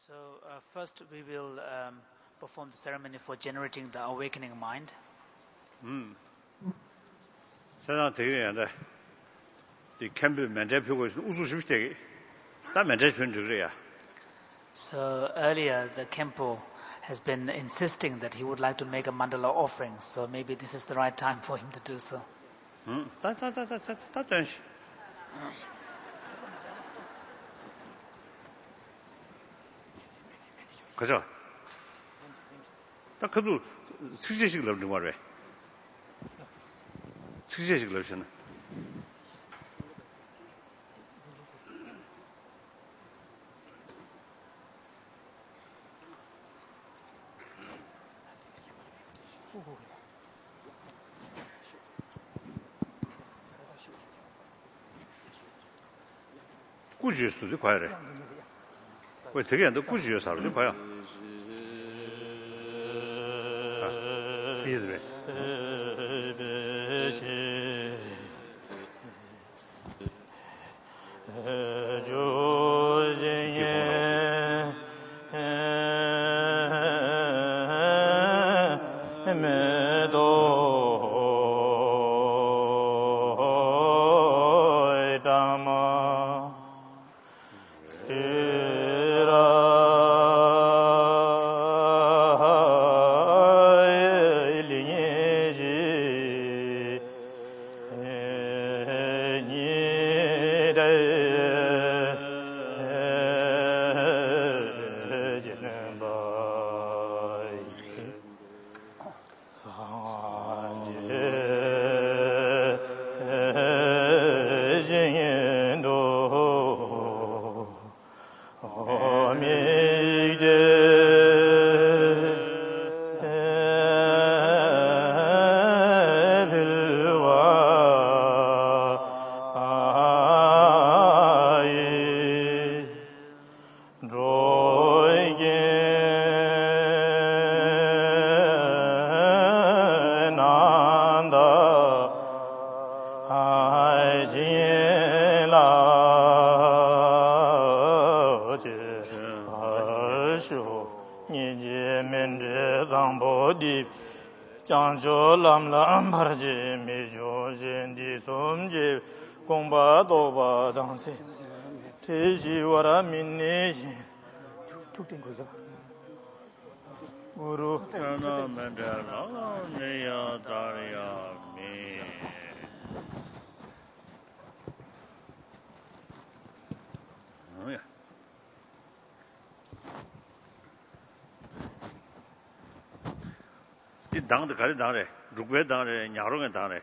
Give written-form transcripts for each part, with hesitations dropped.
So first we will perform the ceremony for generating the awakening mind. 세상 되게 한다. 이 캠프 면접 표고 우수십시대. 다 면접 표현 그래야. So earlier the Kempo has been insisting that he would like to make a mandala offering. So maybe this is the right time for him to do so. 다 전시. 그죠? 딱 그도 숙제식 넣는 거래. 숙제식 넣으시나? 꾸지였어도 과야래. 왜 되게 안 더 꾸지여서 알죠? 과야. 이해돼. Guru 이 당도 가리 당래. 루베 당래, 냐롱에 당래.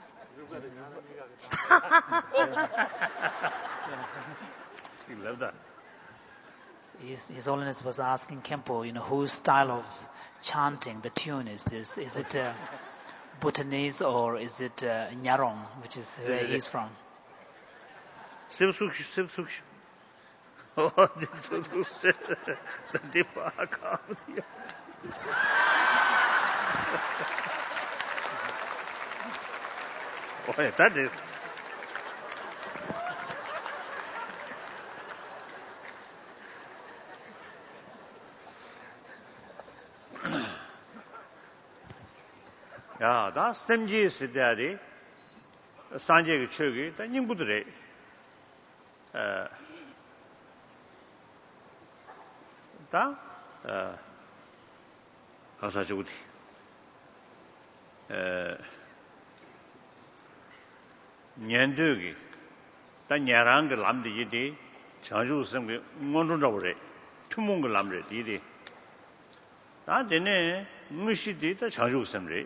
His Holiness was asking Kempo, whose style of chanting, the tune is this? Is it Bhutanese or is it Nyarong, which is where he's from? Sibsuk. Oh, this is the Dipaka. Oh, yeah, that is. 야, 다 샘지 시대에 산지의 추억이 다 인부들의 가사주구디 년도기 다 냐랑가 남디디 자주스름게 원존자버래 투몽가 남래 디디 다 되네 무시디 다 자주스름래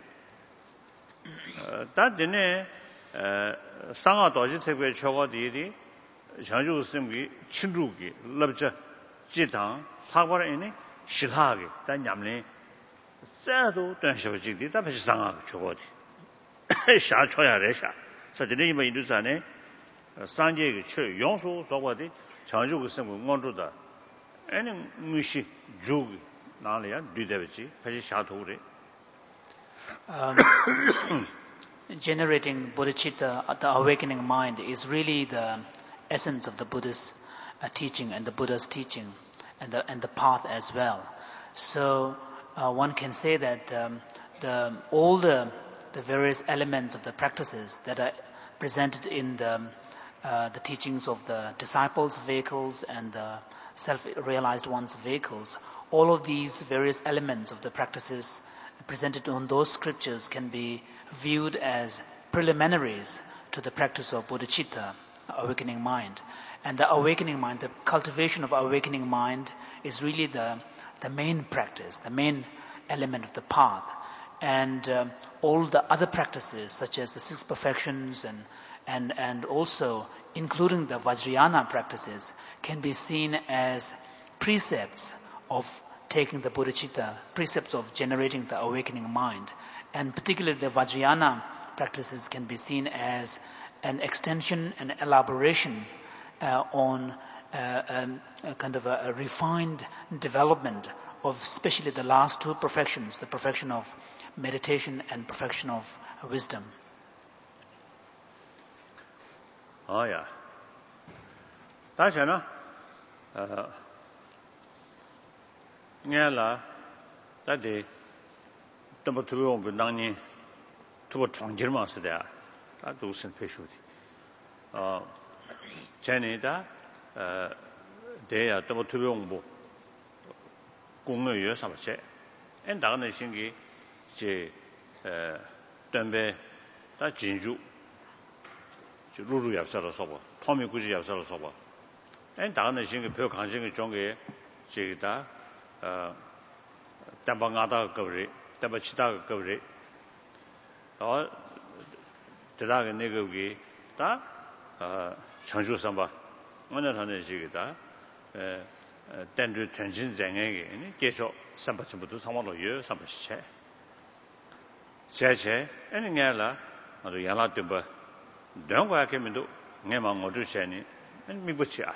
다 되네 상하 도시 특별 초과디디 자주스름게 친루기 럽자 지당 사과라니 실하게 다 냠네 자도 단셔지디 다 다시 상하 초과디 샤초야래샤 사진이 뭐 인도산에 산지의 최 용수 저거디 장주고 생고 원주다 아니 무시 주기 나래야 뒤대지 다시 샤도래 generating bodhicitta, the awakening mind, is really the essence of the Buddha's teaching and the Buddha's teaching. and the path as well. So one can say that all the various elements of the practices that are presented in the teachings of the disciples' vehicles and the self-realized ones' vehicles, all of these various elements of the practices presented on those scriptures can be viewed as preliminaries to the practice of bodhicitta, awakening mind. And the awakening mind, the cultivation of awakening mind, is really the main practice, the main element of the path. And all the other practices, such as the 6 perfections and also including the Vajrayana practices, can be seen as precepts of taking the bodhicitta, precepts of generating the awakening mind. And particularly the Vajrayana practices can be seen as an extension and elaboration on a kind of a refined development of especially the last 2 perfections, the perfection of meditation and perfection of wisdom. Oh yeah. That's enough. Ngala that day double to on benani to a trangerma sada that those in peshuti. Chanita they are double to on bo 공의 유 삼체 엔 다는 신기 제 덤베 다 진주 루루 yap사로서 봐 토미 구지 yap사로서 봐엔 다는 신기 표 관심이 종게 제다 담방하다 거리 담바치다 거리 대다가 내거기 다 청주 삼바 오늘 하는 시기다 단주 전진쟁에게 계속 삼바침부터 상황로 요 삼바시체 제제 애니냐라 아주 야라뜨버 동과케면도 내만 어두셔니 미부치아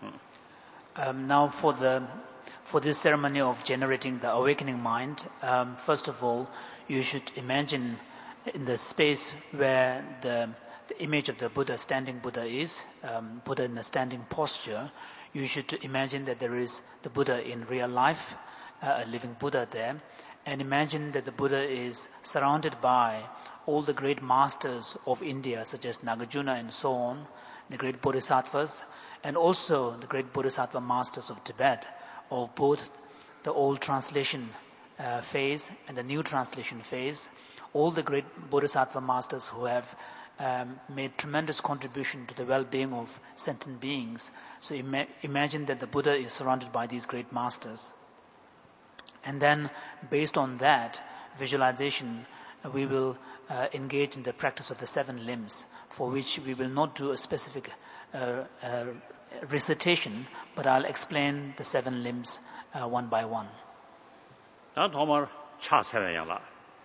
Now for this ceremony of generating the awakening mind, first of all, you should imagine in the space where the image of the Buddha, standing Buddha is, Buddha in a standing posture, you should imagine that there is the Buddha in real life, a living Buddha there, and imagine that the Buddha is surrounded by all the great masters of India, such as Nagarjuna and so on, the great bodhisattvas, and also the great bodhisattva masters of Tibet, of both the old translation phase and the new translation phase, all the great bodhisattva masters who have made tremendous contribution to the well-being of sentient beings. So imagine that the Buddha is surrounded by these great masters. And then, based on that visualization, we will engage in the practice of the 7 limbs, for which we will not do a specific recitation, but I'll explain the 7 limbs one by one. 난 정말 차세야라.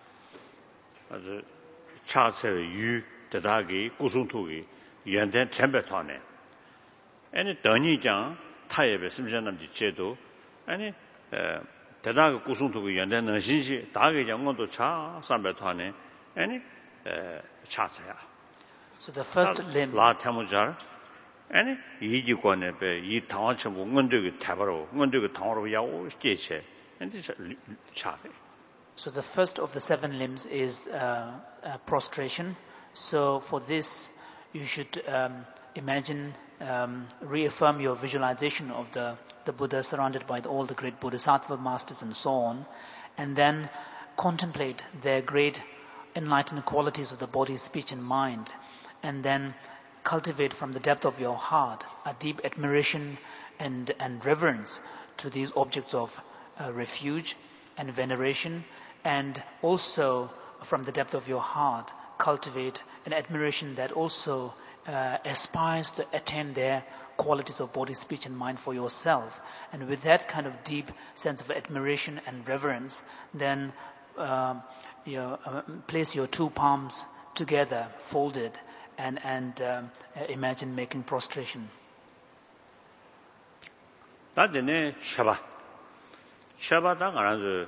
아주 차세 유 대다기 구순투기 연된 템베토네. 아니 더니장 타예베 심전남지 제도 아니 대다기 구순투기 연된 능신시 다게 장원도 차 삼베토네. 아니 차세야. So the first limb 라 태무잘 아니 이지권에 이 당원처럼 응원되게 대바로 응원되게 당으로 야오 깨체 and 차베. So the first of the 7 limbs is prostration. So for this, you should imagine, reaffirm your visualization of the Buddha surrounded by all the great bodhisattva masters and so on, and then contemplate their great enlightened qualities of the body, speech and mind, and then cultivate from the depth of your heart a deep admiration and reverence to these objects of refuge and veneration, and also from the depth of your heart cultivate an admiration that also aspires to attain their qualities of body, speech and mind for yourself. And with that kind of deep sense of admiration and reverence, then place your 2 palms together, folded, and imagine making prostration. 나데네 샤바. 샤바당 알아서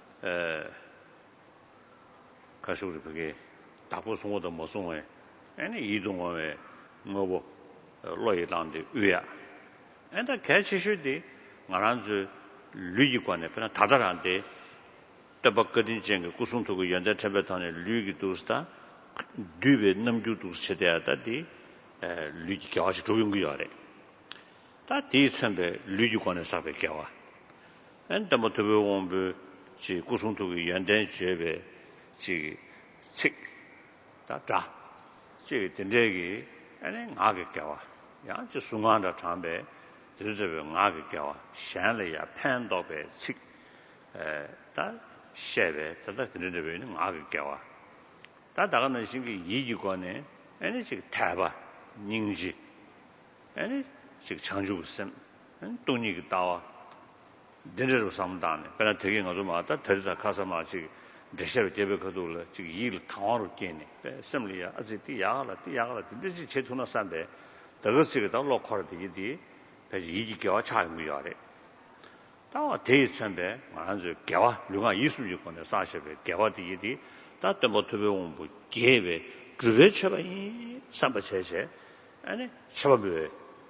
가수를 그게 다부 송어도 못 송어에 아니 이동어에 뭐고 로이단데 위야. 근데 개치슈디 ngaranzu lugi kwane pena tadarante tabak kadin jeng kusung to yanda tabetane lugi dosta dübe namgyu dos chedata di lugi kyaji 조용구 yare 다 디선배 lugi 사배 겨와 엔더뭐 도베원부 지 구송도의 연된 제베 지식 다다 지 된대기 아니 나게 겨와 야지 순간다 참배 들으베 나게 겨와 샹래야 판도베 식다 셰베 다다 된대베는 나게 겨와 다 다가는 신기 이기관에 아니 지 타바 닝지 아니 즉 창조sem 동리가 다와 된저로 삼다네 배나 되게 가서 마다 데리다 가서 마치 대셔 대백거도 지금 일 당화로 깨네 심리야 아직도 야가라 근데 제토나 산배 더거스가 더 로컬디디 배지 이기겨와 차이무야래 다와 대선배 완전 개와 류가 이수주권의 사실에 개와디디 다때 모토베온 개베 그베처럼 삼바체제 아니 처벌에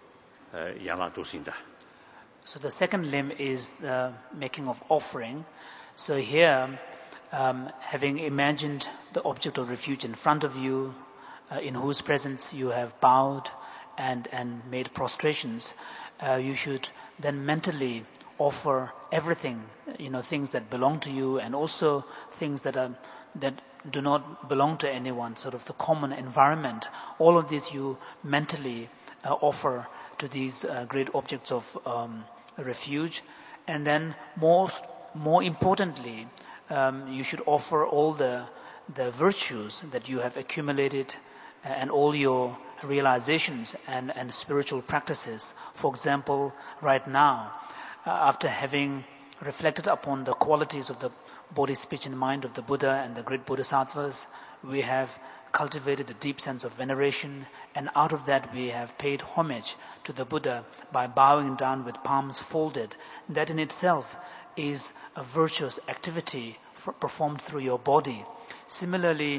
야마도신다. So the second limb is the making of offering. So here, having imagined the object of refuge in front of you, in whose presence you have bowed and made prostrations, you should then mentally offer everything, things that belong to you and also things that do not belong to anyone, sort of the common environment. All of this you mentally offer to these great objects of refuge. And then more importantly, you should offer all the virtues that you have accumulated and all your realizations and spiritual practices. For example, right now, after having reflected upon the qualities of the body, speech and mind of the Buddha and the great Bodhisattvas, we have cultivated a deep sense of veneration, and out of that we have paid homage to the Buddha by bowing down with palms folded. That in itself is a virtuous activity performed through your body. Similarly,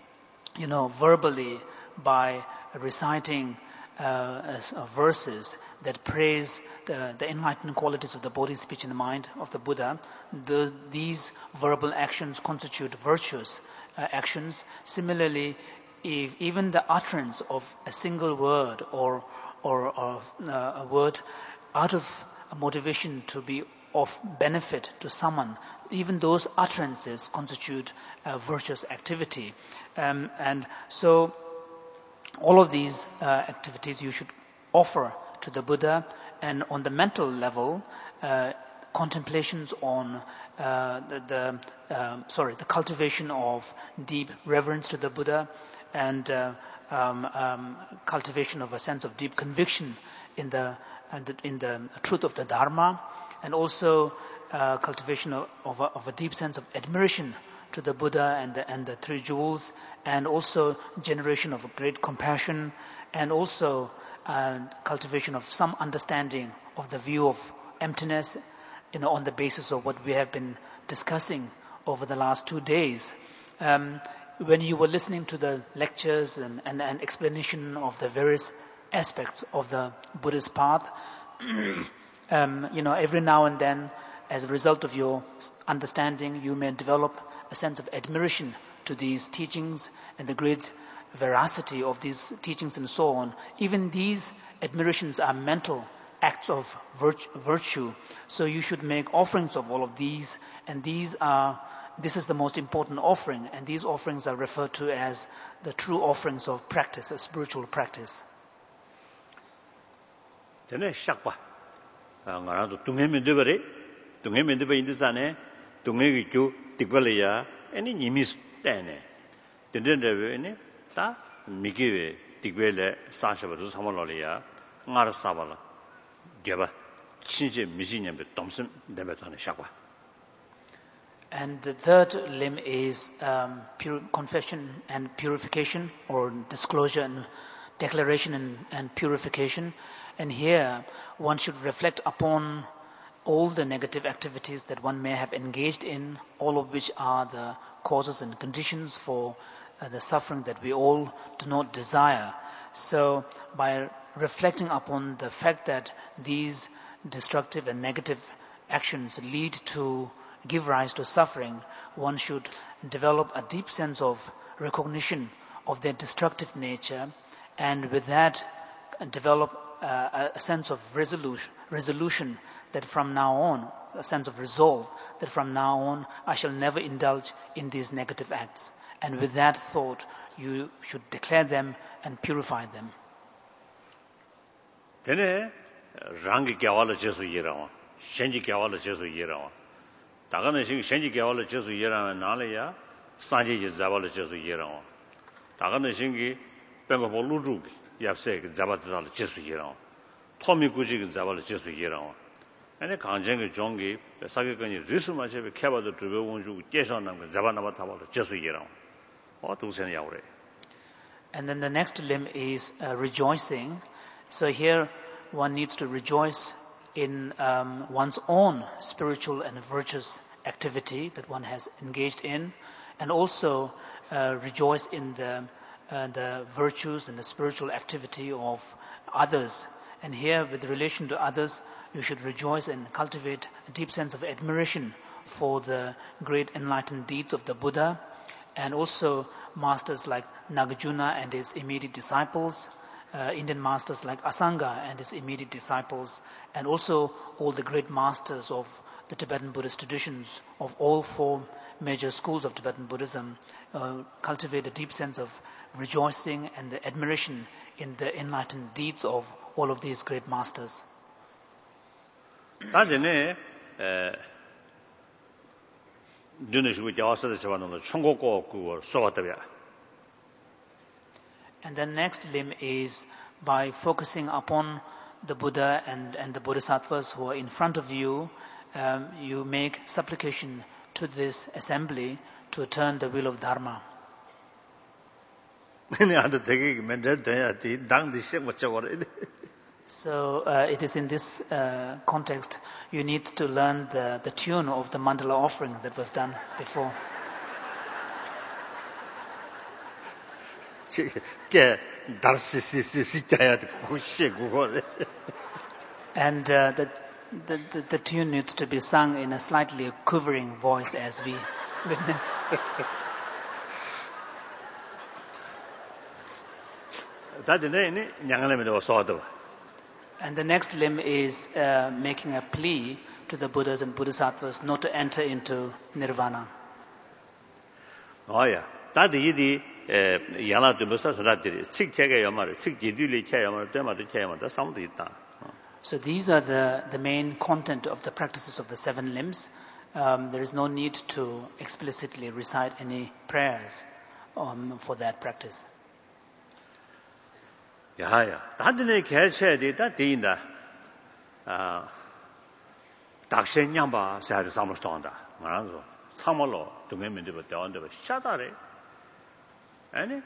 verbally, by reciting verses that praise the enlightened qualities of the body, speech and mind of the Buddha, these verbal actions constitute virtuous actions. Similarly, if even the utterance of a single word or a word out of a motivation to be of benefit to someone, even those utterances constitute a virtuous activity. And so all of these activities you should offer to the Buddha. And on the mental level, contemplations on the cultivation of deep reverence to the Buddha and cultivation of a sense of deep conviction in the truth of the Dharma, and also cultivation of a deep sense of admiration to the Buddha and the three jewels, and also generation of great compassion, and also cultivation of some understanding of the view of emptiness, on the basis of what we have been discussing over the last 2 days. When you were listening to the lectures and explanation of the various aspects of the Buddhist path, every now and then, as a result of your understanding, you may develop a sense of admiration to these teachings and the great veracity of these teachings and so on. Even these admirations are mental acts of virtue. So you should make offerings of all of these, and this is the most important offering, and these offerings are referred to as the true offerings of practice, a spiritual practice. Tene shakpa. Ngara to tungeme debare, tungeme debe indizane, tungegi kyu tikbaleya, eni nimis tene. Tende debe ene ta migiwe tikbele sashaba du samaloleya, ngara sabala. Geba chinje mijinyembe domsim debe tane shakpa. And the third limb is confession and purification, or disclosure and declaration and purification. And here one should reflect upon all the negative activities that one may have engaged in, all of which are the causes and conditions for the suffering that we all do not desire. So by reflecting upon the fact that these destructive and negative actions lead to give rise to suffering, one should develop a deep sense of recognition of their destructive nature, and with that develop a sense of resolution that from now on, a sense of resolve that from now on I shall never indulge in these negative acts. And with that thought, you should declare them and purify them. Tene rangi gyawala jesu yirawa, shenji gyawala jesu yirawa. Dagana shenji gyawala jesu yirawa nalaya sanje je zabala jesu yirawa. Dagana shengi benga boluju yapse zabadala jesu yirawa. Tomi guji zabala jesu yirawa. ane 강정의 종기 사격권이 리스마체베 캐바도 주베 원주 계산한 잡아나바 타바로 제수이라고 동생이 야오래. And then the next limb is rejoicing. So here one needs to rejoice in one's own spiritual and virtuous activity that one has engaged in, and also rejoice in the virtues and the spiritual activity of others. And here, with relation to others, you should rejoice and cultivate a deep sense of admiration for the great enlightened deeds of the Buddha, and also masters like Nagarjuna and his immediate disciples, Indian masters like Asanga and his immediate disciples, and also all the great masters of the Tibetan Buddhist traditions of all four major schools of Tibetan Buddhism. Cultivate a deep sense of rejoicing and the admiration in the enlightened deeds of all of these great masters. And the next limb is by focusing upon the Buddha and the Bodhisattvas who are in front of you, you make supplication to this assembly to turn the wheel of Dharma. So it is in this context you need to learn the tune of the mandala offering that was done before. And the tune needs to be sung in a slightly quivering voice as we witnessed. And the next limb is making a plea to the Buddhas and Bodhisattvas not to enter into nirvana. Oh yeah, that is yana to Buddha Sadhiri. So these are the main content of the practices of the 7 limbs. There is no need to explicitly recite any prayers for that practice. 야야, 단전에 개체에 대다 되인다. 닥센냥바 사드 삼스tonda. 말아서 참말로 동해면도 대원도 샤다래. 아니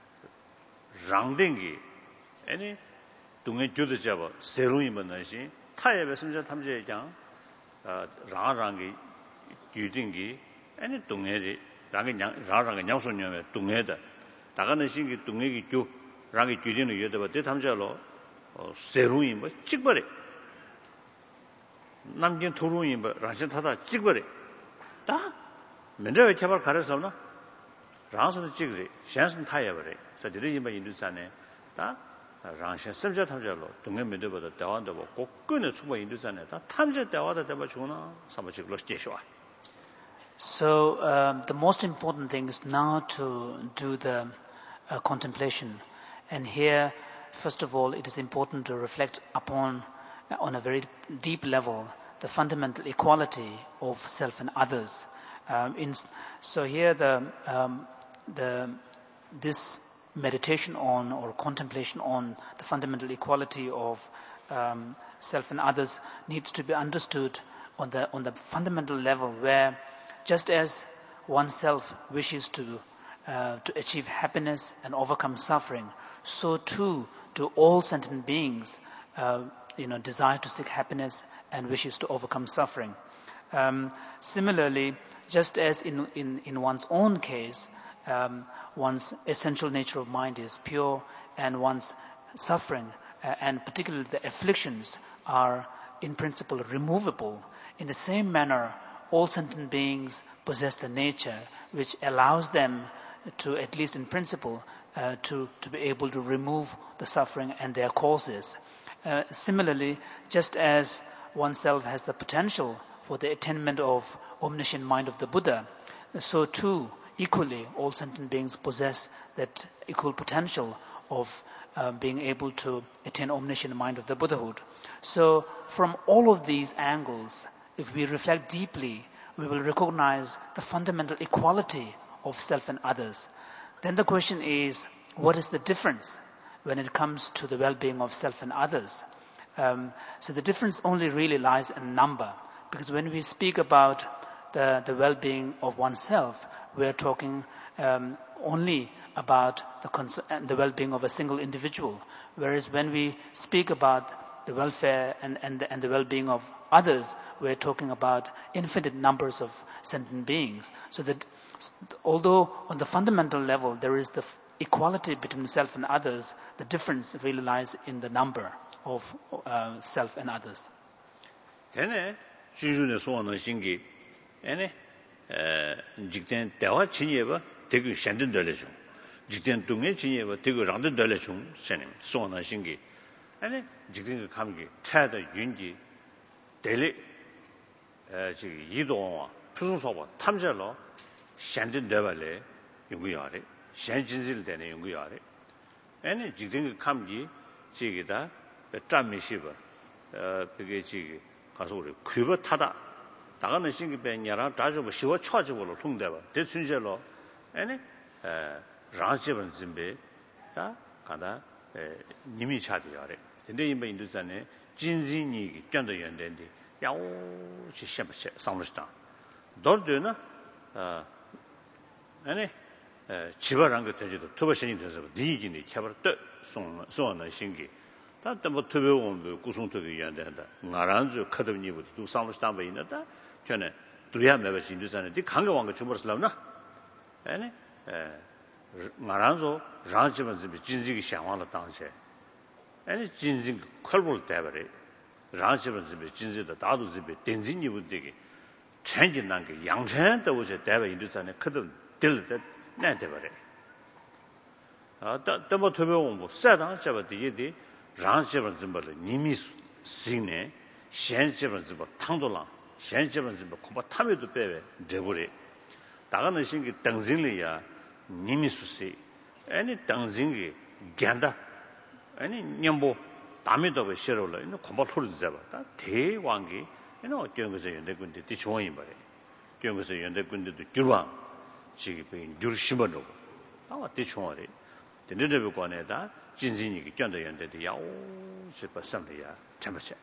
장댕기 아니 동해 주도 잡아 새로이면 나시 타협에 심지어 탐제장 라랑기 규定기 아니 동해리 라게 라랑게 냥소녀에 동해다. 다가는 신기 동해기 교 랑이 규진의 여대바 대탐자로 세루인 뭐 찍버리 남긴 토루인 뭐 라신 타다 찍버리 다 맨저에 개발 가르쳐서나 라선도 찍으리 셴슨 타야버리 저들이 뭐 인도산에 다 라신 심지어 탐자로 동네 면도보다 대원도 꼭 끊어 수고 인도산에 다 탐제 대화다 대바 주나 사무직으로 제시와. So the most important thing is now to do the contemplation. And here, first of all, it is important to reflect upon, on a very deep level, the fundamental equality of self and others. So here, this meditation on or contemplation on the fundamental equality of self and others needs to be understood on the fundamental level, where just as oneself wishes to achieve happiness and overcome suffering, so too do all sentient beings desire to seek happiness and wishes to overcome suffering. Similarly, just as in one's own case, one's essential nature of mind is pure and one's suffering and particularly the afflictions are in principle removable. In the same manner, all sentient beings possess the nature which allows them to, at least in principle, to be able to remove the suffering and their causes. Similarly, just as oneself has the potential for the attainment of omniscient mind of the Buddha, so too, equally, all sentient beings possess that equal potential of being able to attain omniscient mind of the Buddhahood. So, from all of these angles, if we reflect deeply, we will recognize the fundamental equality of self and others. Then the question is, what is the difference when it comes to the well-being of self and others? So the difference only really lies in number, because when we speak about the well-being of oneself, we're talking only about the well-being of a single individual. Whereas when we speak about the welfare and the well-being of others, we're talking about infinite numbers of sentient beings. So that although on the fundamental level there is the equality between self and others, the difference really lies in the number of self and others. Tene 주주의 소원의 신기 에네 직전 대화 진예바 되게 현든 될래죠. 직전 동에 진예바 되게 랑든 될래죠. 선님 소원의 신기 에네 직전 감기 차다 윤지 대리 지금 이동와 표준소바 탐절로 현든 되발래 연구야래 현진실 되는 연구야래 에네 직전 감기 지기다 짬미시바 그게 지기 가서 우리 귀버 타다 나가는 신기배냐라 다좀 쉬워 쳐지고로 통대봐 대순절로 아니 라지번 준비 다 가다 님이 차디야래 근데 이번 인도산에 진진이 견도 연된데 야오 시험시 상무시다 너도나 아니 지발한 거 되지도 투버신이 돼서 니기니 쳐버 소원의 신기 다때 뭐 투배원 구송투비 연대한다 나란주 카드니부터 두 상무시다바 있는다 전에 두야 매버신 인도산에 디 강가왕가 주버슬라나 아니 나란조 라지번 준비 진지기 상황을 당시 아니 진진 컬볼 때버리 라지번 준비 진지다 다도 준비 덴진이부되게 천진난 게 양천도 오제 대바 인도산에 크든 들때 내대버리 뭐 투배원 뭐 세당 잡아도 이디 라지번 준비 님이 신네 현지번 준비 탕도랑 현지번 준비 공부 탐에도 빼베 되버리 다가는 신기 당진리야 님이 수시 아니 당진기 간다 아니 냠보 담에도 ပဲ싫어로 이거 공부 토르지 잡았다 대왕기 이거 어떤 거서 연대군데 뒤좋은 말이 어떤 거서 연대군데도 줄왕 지기 배 줄심어로 아마 뒤좋아리 근데도 관에다 진진이기 견도 연대도 야오 싶어 섬이야 참았어.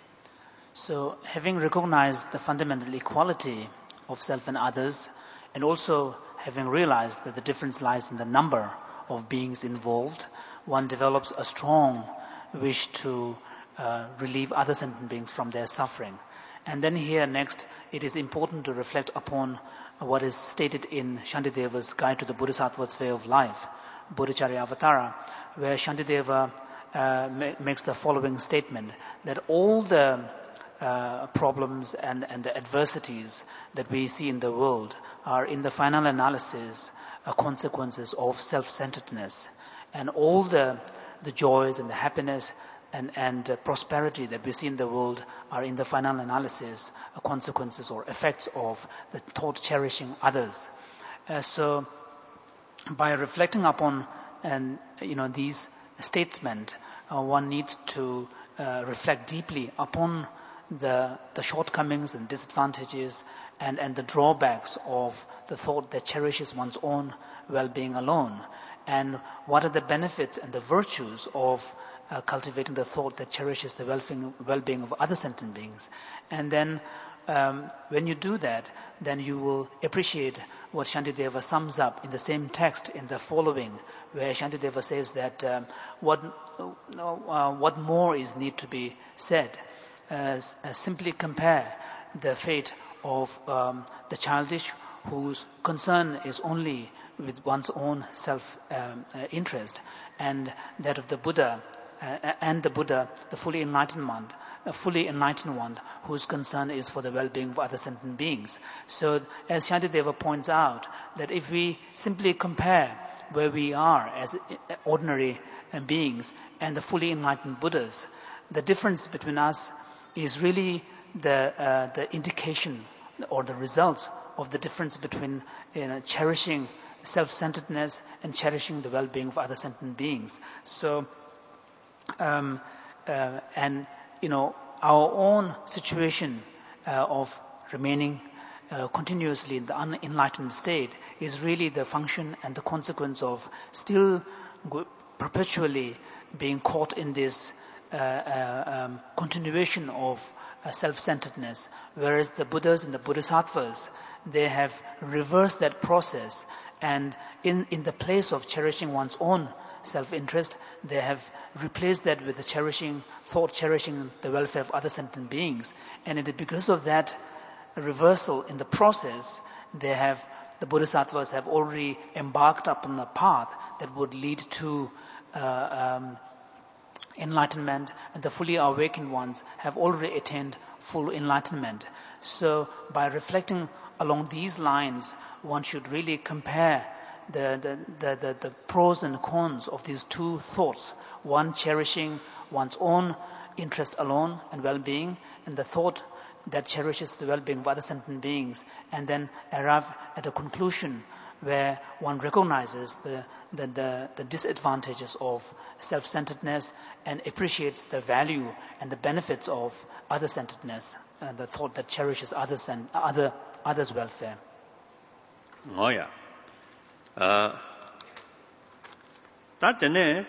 So, having recognized the fundamental equality of self and others, and also having realized that the difference lies in the number of beings involved, one develops a strong wish to relieve other sentient beings from their suffering. And then here next, it is important to reflect upon what is stated in Shantideva's Guide to the Bodhisattva's Way of Life, Bodhicharya Avatara, where Shantideva makes the following statement, that all the problems and the adversities that we see in the world are in the final analysis consequences of self-centeredness, and all the joys and the happiness and prosperity that we see in the world are in the final analysis consequences or effects of the thought cherishing others. So by reflecting upon these statements, one needs to reflect deeply upon the shortcomings and disadvantages and the drawbacks of the thought that cherishes one's own well-being alone, and what are the benefits and the virtues of cultivating the thought that cherishes the well-being of other sentient beings. And then when you do that, then you will appreciate what Shantideva sums up in the same text in the following, where Shantideva says that what more is need to be said. Simply compare the fate of the childish whose concern is only with one's own self-interest, and that of the Buddha and the Buddha, the fully enlightened one, whose concern is for the well-being of other sentient beings. So, as Shantideva points out, that if we simply compare where we are as ordinary beings and the fully enlightened Buddhas, the difference between us is really the indication or the result of the difference between cherishing self-centeredness and cherishing the well-being of other sentient beings. So, and our own situation of remaining continuously in the unenlightened state is really the function and the consequence of still perpetually being caught in this continuation of self-centeredness, whereas the Buddhas and the Bodhisattvas, they have reversed that process, and in the place of cherishing one's own self-interest, they have replaced that with the cherishing the welfare of other sentient beings. And because of that reversal in the process, the Bodhisattvas have already embarked upon a path that would lead to enlightenment, and the fully awakened ones have already attained full enlightenment. So by reflecting along these lines, one should really compare the pros and cons of these two thoughts. One cherishing one's own interest alone and well-being, and the thought that cherishes the well-being of other sentient beings, and then arrive at a conclusion where one recognizes the disadvantages of self-centeredness and appreciates the value and the benefits of other-centeredness, and the thought that cherishes others' welfare. Oh yeah. That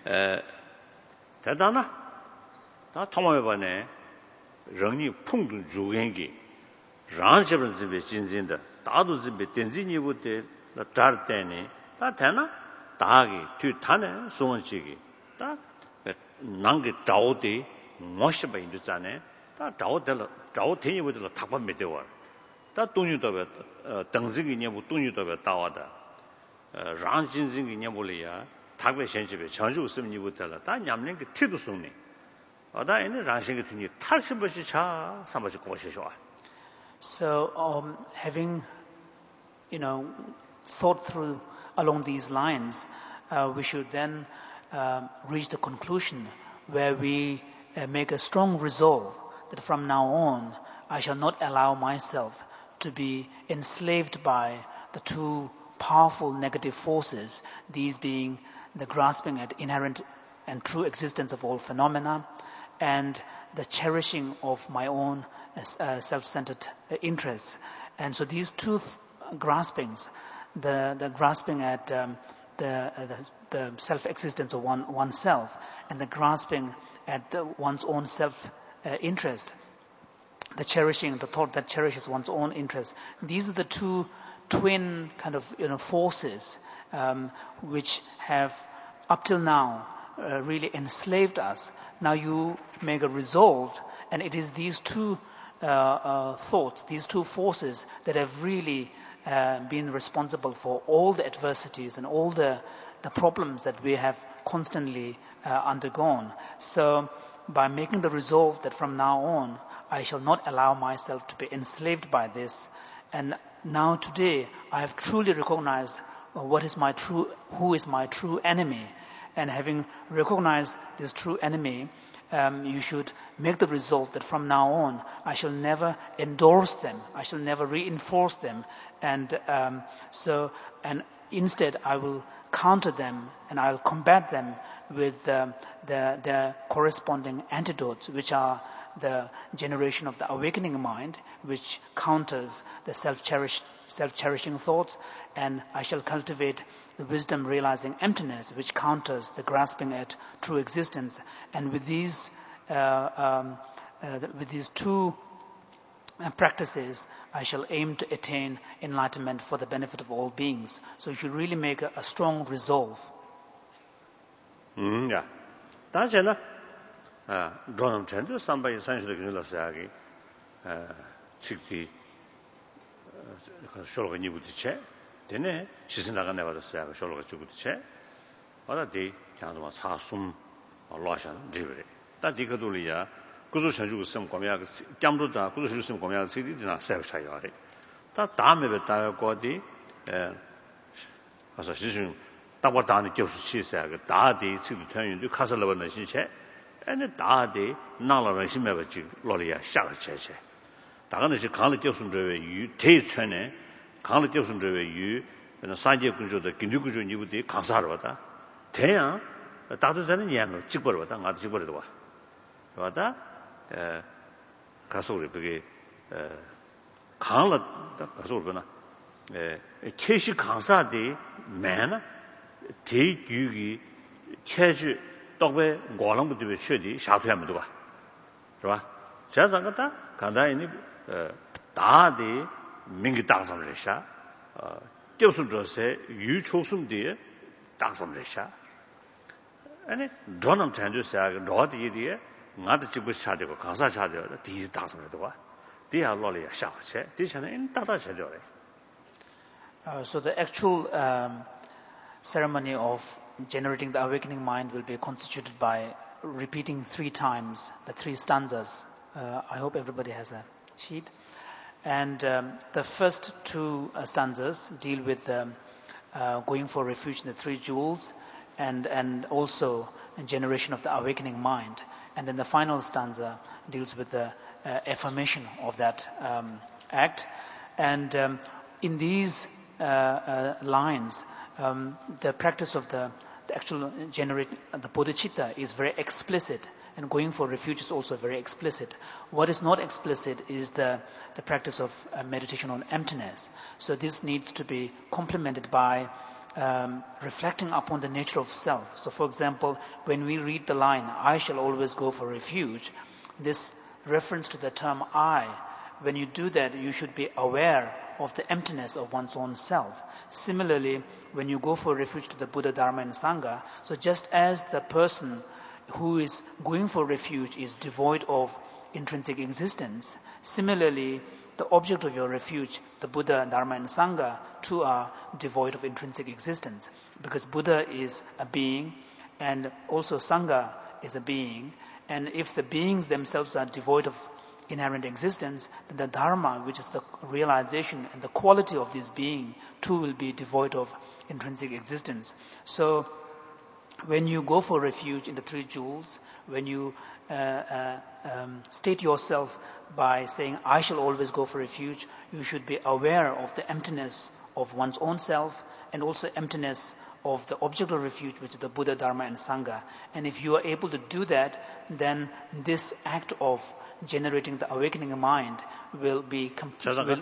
대단하. 다 통화해봐네. 렁이 풍도 주gen기. 랑집을 집에 진진다. 다도 집에 댄지니부터 다 때네. 다 되나? 다기 뒤타네 소원치기. 다 난게 자오디 멋있어 인도잖아요. 다 자오들 자오테니부터 탁반 메대와. 다 동유도에 등지기냐고 동유도에 따와다. 랑진진기냐고리야. 탁베 현집에 전주 없음니부터라. 다 냠는 게 티도 속네. 어다 있는 랑신이 되니 탈심버시 차 삼버시 고시셔. So having thought through along these lines, we should then reach the conclusion where we make a strong resolve that from now on I shall not allow myself to be enslaved by the two powerful negative forces, these being the grasping at inherent and true existence of all phenomena and the cherishing of my own self-centered interests. And so these two graspings, the grasping at the self-existence of oneself and the grasping at one's own self-interest, the thought that cherishes one's own interest, these are the two twin kind of forces which have up till now really enslaved us. Now you make a resolve, and it is these two thoughts, these two forces that have really been responsible for all the adversities and all the problems that we have constantly undergone. So by making the resolve that from now on I shall not allow myself to be enslaved by this, and now today I have truly recognized who is my true enemy, and having recognized this true enemy, you should make the resolve that from now on I shall never endorse them, I shall never reinforce them, and instead I will counter them and I will combat them with the corresponding antidotes, which are the generation of the awakening mind, which counters the self-cherishing thoughts, and I shall cultivate the wisdom realizing emptiness, which counters the grasping at true existence. And with these two practices, I shall aim to attain enlightenment for the benefit of all beings. So you should really make a strong resolve. Yeah. That's it. Dronam Chendu Sambai Sanshula Gunilla Sagi Chikti Shologa Nibutiche, Dene, she's in Laganeva Saga Shologa Chubutiche, or a day, Kanama Sasum, lotion delivery. That Dicatulia, Kuzu some Comia, Gamduda, Kuzu some Comia City, did not sell Shayari. That Dame Godi, as a decision, Tawadani Joshi said, Dadi, to turn into Castle of Nation, and the Dadi, Nala Shimevachi, Lolia, Shalache. Daganashi Kali Johnson driver, you take Chene, Kali Johnson driver, you, and a Sanjay Kunjo, the Kindukuju, you would take Kansarvata. Tea, Dr. Zaniano, Chikorvata, not Chikorva. Vata, Kasuri, Kala, Kasurvana, Cheshi Kansa de man, take Yugi, Cheshi, Dogbe, Golam to be Shudi, Shafiamadua. Right? Chazagata, Kanda Dadi, Mingi Dagsam Resha, Josundrose, you chose some dear, Dagsam Resha. And it Donald Chandu said, draw the idea, not the Chibu Shadow, Kansa Shadow, these Dagsam Redua. They are Lolly Shah, this and in Tata Shadow. So the actual ceremony of generating the awakening mind will be constituted by repeating 3 times the 3 stanzas. I hope everybody has a sheet. And the first 2 stanzas deal with going for refuge in the 3 jewels and also generation of the awakening mind. And then the final stanza deals with the affirmation of that act. And in these lines, the practice of the actual the bodhicitta is very explicit, and going for refuge is also very explicit. What is not explicit is the practice of meditation on emptiness. So this needs to be complemented by reflecting upon the nature of self. So for example, when we read the line, I shall always go for refuge, this reference to the term I, when you do that, you should be aware of the emptiness of one's own self. Similarly, when you go for refuge to the Buddha, Dharma and Sangha, so just as the person who is going for refuge is devoid of intrinsic existence, similarly, the object of your refuge, the Buddha, Dharma and Sangha, too are devoid of intrinsic existence. Because Buddha is a being and also Sangha is a being. And if the beings themselves are devoid of inherent existence, then the Dharma, which is the realization and the quality of this being, too will be devoid of intrinsic existence. So when you go for refuge in the 3 jewels, when you state yourself by saying, I shall always go for refuge, you should be aware of the emptiness of one's own self and also emptiness of the object of refuge, which is the Buddha, Dharma and Sangha. And if you are able to do that, then this act of generating the awakening mind will be complete.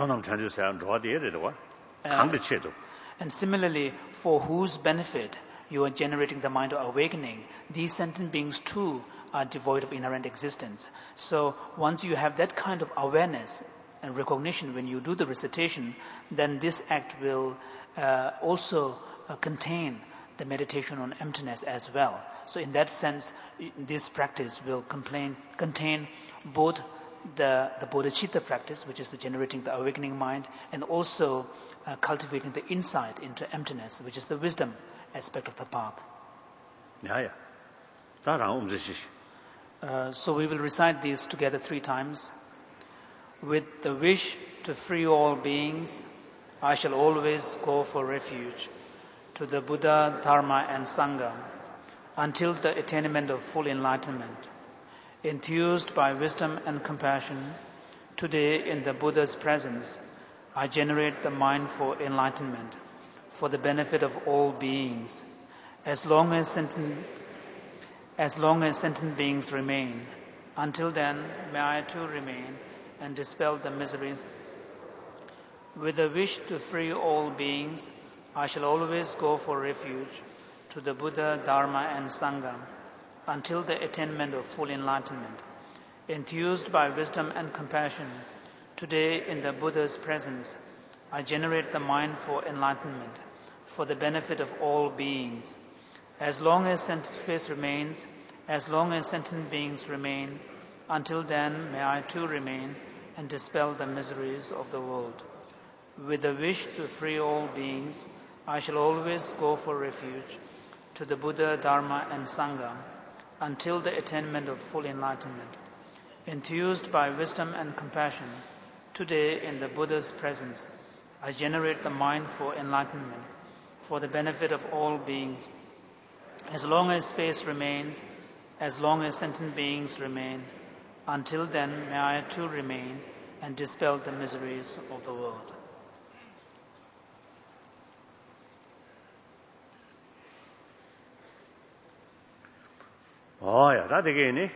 And similarly, for whose benefit you are generating the mind of awakening, these sentient beings too are devoid of inherent existence. So once you have that kind of awareness and recognition when you do the recitation, then this act will also contain the meditation on emptiness as well. So in that sense, this practice will contain both the bodhicitta practice, which is the generating the awakening mind, and also cultivating the insight into emptiness, which is the wisdom aspect of the path. So we will recite these together 3 times. With the wish to free all beings, I shall always go for refuge to the Buddha, Dharma and Sangha until the attainment of full enlightenment. Enthused by wisdom and compassion, today in the Buddha's presence, I generate the mind for enlightenment, for the benefit of all beings. As long as sentient beings remain, until then may I too remain and dispel the misery. With a wish to free all beings, I shall always go for refuge to the Buddha, Dharma and Sangha until the attainment of full enlightenment. Enthused by wisdom and compassion, today in the Buddha's presence, I generate the mind for enlightenment, for the benefit of all beings. As long as space remains, as long as sentient beings remain, until then may I too remain and dispel the miseries of the world. With the wish to free all beings, I shall always go for refuge to the Buddha, Dharma and Sangha until the attainment of full enlightenment. Enthused by wisdom and compassion, today in the Buddha's presence, I generate the mind for enlightenment, for the benefit of all beings. As long as space remains, as long as sentient beings remain, until then may I too remain and dispel the miseries of the world. 다 되게니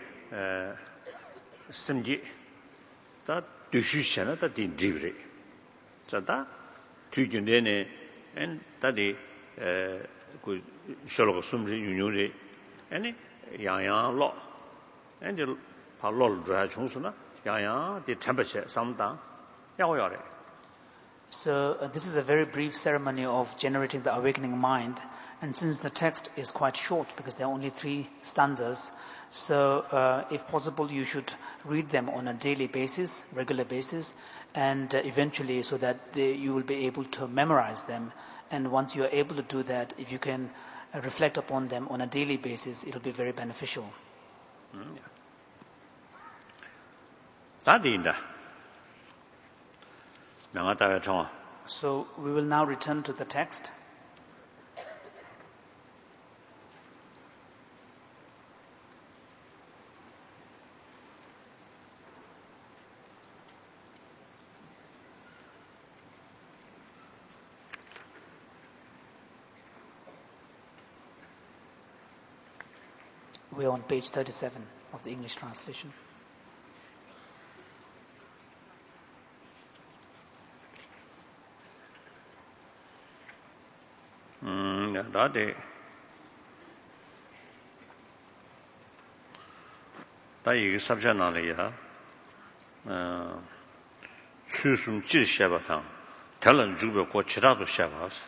심지 다 두슈샤나 다 딘디브리 자다 뒤균내네 엔 다디 그 셜로가 숨지 유뉴리 아니 양양로 엔지 발로를 드라 총수나 양양 디 템퍼처 상당 야고야래. So this is a very brief ceremony of generating the awakening mind. And since the text is quite short, because there are only 3 stanzas, so if possible you should read them on a daily basis, regular basis, and eventually so that you will be able to memorize them. And once you are able to do that, if you can reflect upon them on a daily basis, it will be very beneficial. So we will now return to the text. We're on page 37 of the English translation. 다데 다 이게 삽잖아요. 수숨 찌셔바탕 달은 주고 고치라도 셔바스.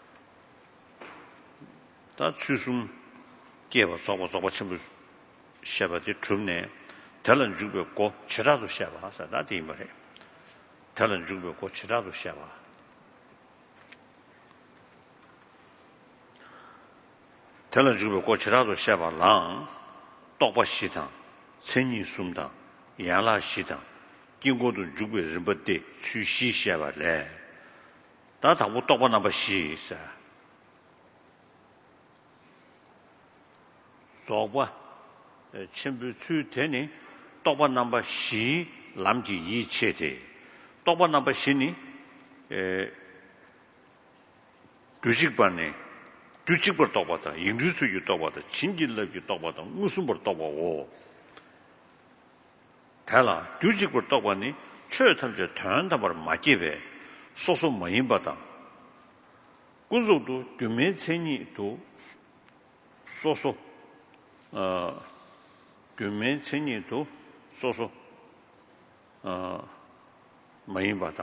다 수숨 깨버 저거 침부 셔바디 춤네 달은 주고 고치라도 셔바스. 다디 말해. 달은 주고 고치라도 셔바. 달은 주고 고치라도 셔바랑 똑바시당 천이 숨당 야라시당经过的如果人不对去洗下吧来但他不多把那么洗噻多吧全部去天呢多把那么洗làm gì一切的多把那么洗呢주식반에 주식벌 떠봤다 인주수유 떠봤다 진질럽이 떠봤다 무슨 벌 떠보고 달라 주직을 떠보니 최선제 단답을 맞게베 소소 모임 받아 군소도 규매체니도 소소 규매체니도 소소 모임 받아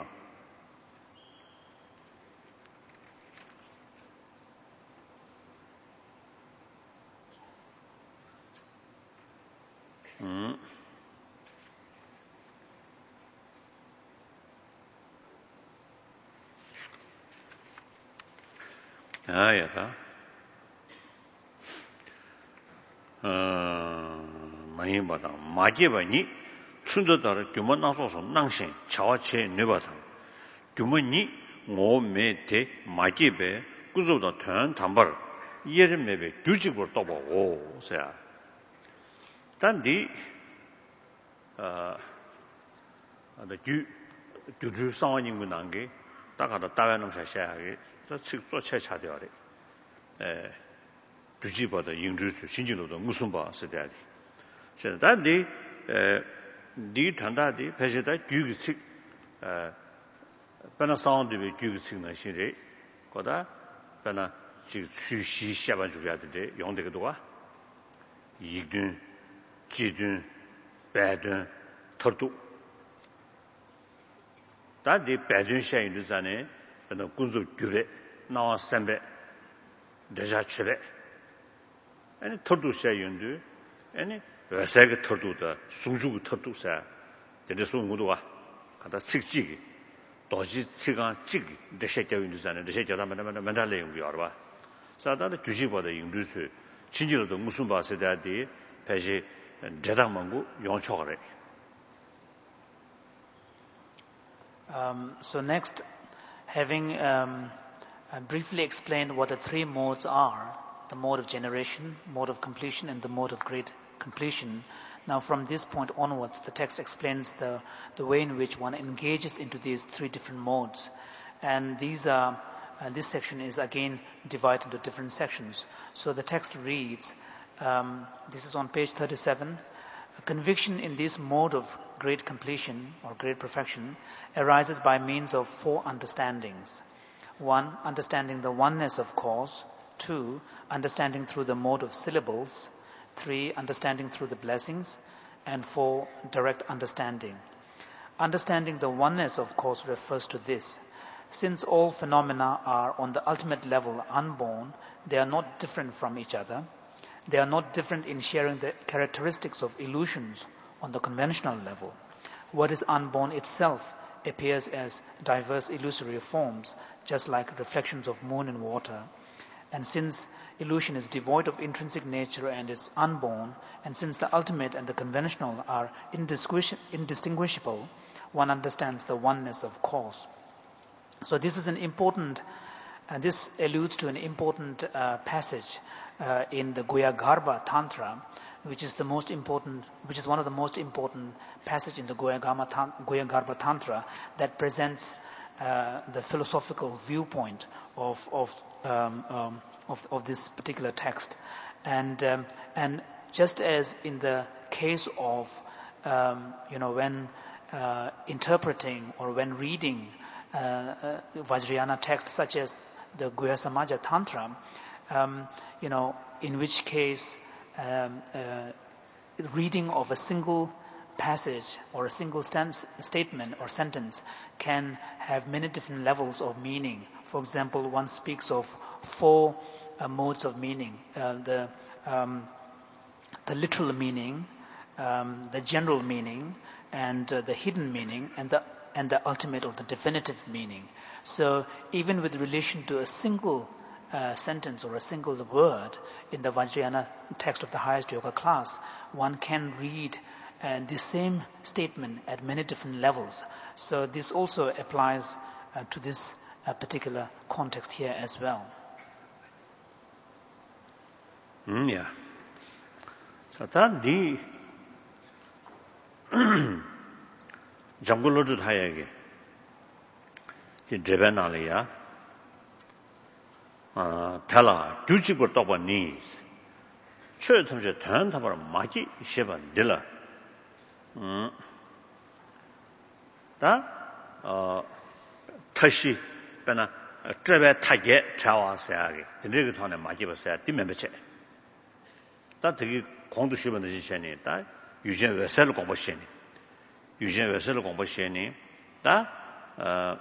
아야다 많이 받아 마게바니 춘도다를 규모 나서서 낭신 자와체 내받아 규모니 오메테 마게베 구조다 전 담발 예름매베 규직을 떠보고 자 단디 규주 상황인 건 안게 다가다 다외는 사샤하게 저 측소 차차되어래 규지보다 인주수 신진로도 무슨 바 쓰다디 자 단디 디 단다디 배제다 규칙 변화 상황들이 규칙나 시리 거다 변화 즉 수시 시합한 주야 되는데 용되기도가 이든 지든 배든 터도 다디 배든 샤인도 전에 그 군수 규례 나와 선배 대자 칠에 아니 터도 샤인도 아니 왜세게 터도다 숭주고 터도사 데서 응도가 가다 측지 도시 시간 찍 대세적 인도잖아요 대세적 하면 맨날 용비어 봐 사다도 규칙보다 인도수 진지로도 무슨 바세다디 배시 대당만구 용초거래. So next, having briefly explained what the three modes are, the mode of generation, mode of completion, and the mode of great completion. Now from this point onwards, the text explains the way in which one engages into these three different modes. And this section is again divided into different sections. So the text reads, this is on page 37, a conviction in this mode of great completion or great perfection arises by means of four understandings. 1. Understanding the oneness of cause. 2. Understanding through the mode of syllables. 3. Understanding through the blessings. And 4. Direct understanding. Understanding the oneness of cause refers to this. Since all phenomena are on the ultimate level unborn, they are not different from each other. They are not different in sharing the characteristics of illusions on the conventional level. What is unborn itself appears as diverse illusory forms, just like reflections of moon and water. And since illusion is devoid of intrinsic nature and is unborn, and since the ultimate and the conventional are indistinguishable, one understands the oneness of cause. So this is an important, and this alludes to an important passage in the Guhyagarbha Tantra, which is one of the most important passage in the Guhyagarbha Tantra that presents the philosophical viewpoint of this particular text. And just as in the case of when interpreting or when reading Vajrayana texts such as the Guhya Samaja Tantra, in which case reading of a single passage or a single statement or sentence can have many different levels of meaning. For example, one speaks of four modes of meaning: the literal meaning, the general meaning, and the hidden meaning, and the ultimate or the definitive meaning. So even with relation to a single sentence or a single word in the Vajrayana text of the highest yoga class, one can read the same statement at many different levels. So this also applies to this particular context here as well. Yeah. So that the Jangulodut Hayage, the Drebenaliya, Tala, Duchigo Toba knees. Church of the turn of Maki Sheva Dilla. That Tashi Bena Trebe Tage Chawa Sagi, the Rigaton and Maki was said, the membership. That the conducive and the Sheni, that Eugene Vesel Combosheni. Eugene Vesel Combosheni, that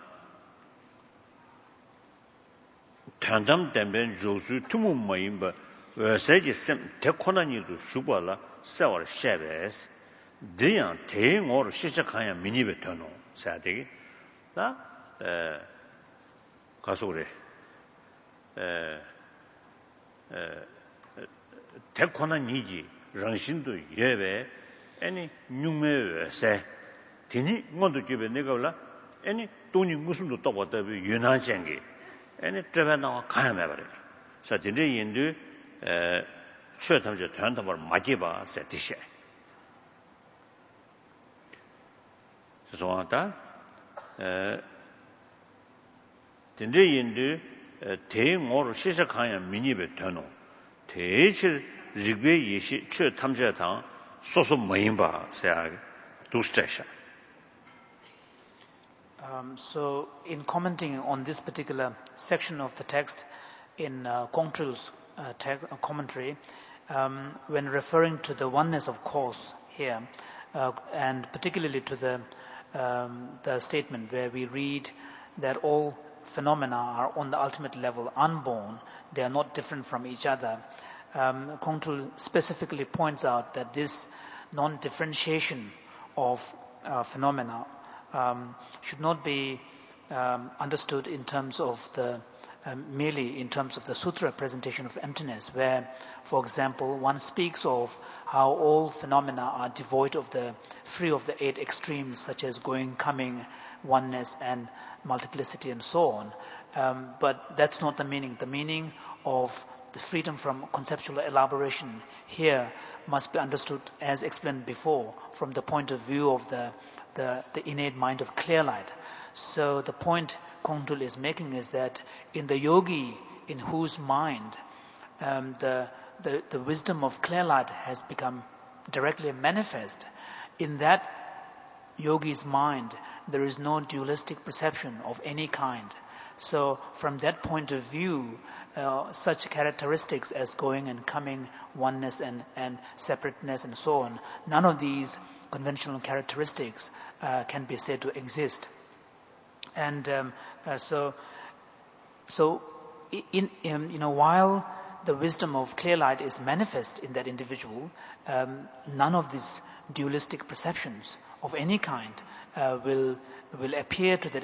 Tandam Demben Josu Tumu Maimba, Versage Sim Tekonani to Shubala, Sour Shaves, Dian Tang or Shishakaya Minibetono, Sadi, that Kasure Tekonaniji, Ranshindu Yeve, any Nume say, Tini, want to give a Nicola, any Tony Muslim to talk about the Yunajangi. And it driven our kind of so the day in the church of the turn over Magiba said this. So on that the day in the Tame or Shishakaya Minibe Tunnel, Teach Rigbe Yishi, Church Tamjatan, Soso Maimba, say, do station. So in commenting on this particular section of the text in Kongtril's commentary, when referring to the oneness of cause here, and particularly to the statement where we read that all phenomena are on the ultimate level unborn, they are not different from each other, Kongtril specifically points out that this non-differentiation of phenomena should not be understood in terms of the merely in terms of the sutra presentation of emptiness, where, for example, one speaks of how all phenomena are devoid of free of the 8 extremes, such as going, coming, oneness, and multiplicity, and so on. But that's not the meaning. The meaning of the freedom from conceptual elaboration here must be understood, as explained before, from the point of view of the innate mind of clear light. So the point Kongtul is making is that in the yogi in whose mind the wisdom of clear light has become directly manifest, in that yogi's mind there is no dualistic perception of any kind. So from that point of view, such characteristics as going and coming, oneness and separateness and so on, none of these conventional characteristics can be said to exist. And so while the wisdom of clear light is manifest in that individual, none of these dualistic perceptions of any kind will appear to that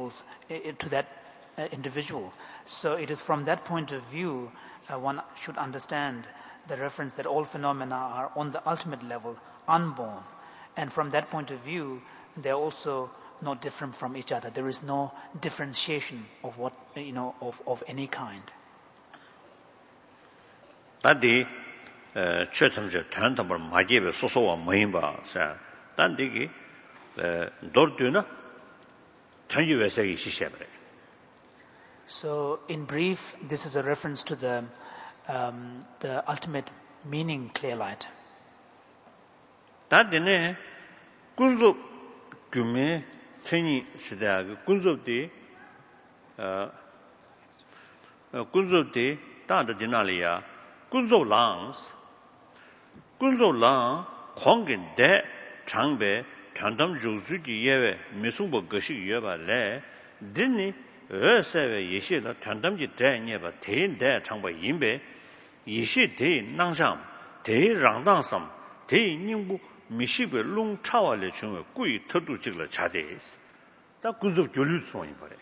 individual. So it is from that point of view one should understand the reference that all phenomena are on the ultimate level unborn, and from that point of view they are also not different from each other. There is no differentiation of what of any kind. Tadi 최첨제 단답을 마기에 소소와 모임바 사 단디기 dordu나 tanjuvesek이 시셔버려. So in brief, this is a reference to the ultimate meaning clear light. 단디네 군족 규매 천이 시대하고 군족디 군족디 다다 디나리아 군족랑 광근대 장배 편담 주주기 예외 미승보 것이 예발래 드니 어세베 예시라 편담지 대녀바 대인대 장바 인배 예시 대 낭상 대랑당섬 대인부 미시베 롱 차와래 중에 꾸이 터두직을 자대스 다 군족 교류송이 버려.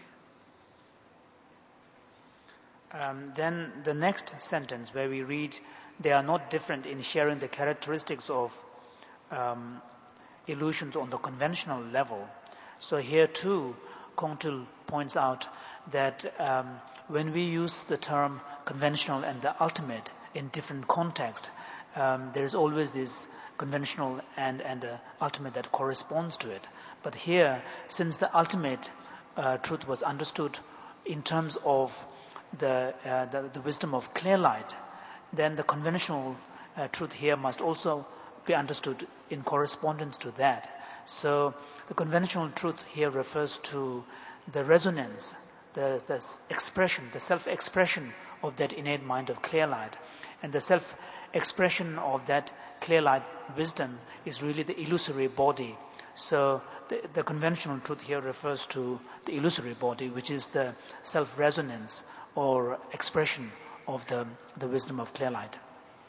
Then the next sentence where we read, they are not different in sharing the characteristics of illusions on the conventional level. So here too, Kongtul points out that when we use the term conventional and the ultimate in different contexts, there is always this conventional and the ultimate that corresponds to it. But here, since the ultimate truth was understood in terms of the wisdom of clear light, then the conventional truth here must also be understood in correspondence to that. So the conventional truth here refers to the resonance, the expression, the self-expression of that innate mind of clear light. And the self-expression of that clear light wisdom is really the illusory body. So the conventional truth here refers to the illusory body, which is the self-resonance or expression of the wisdom of clear light.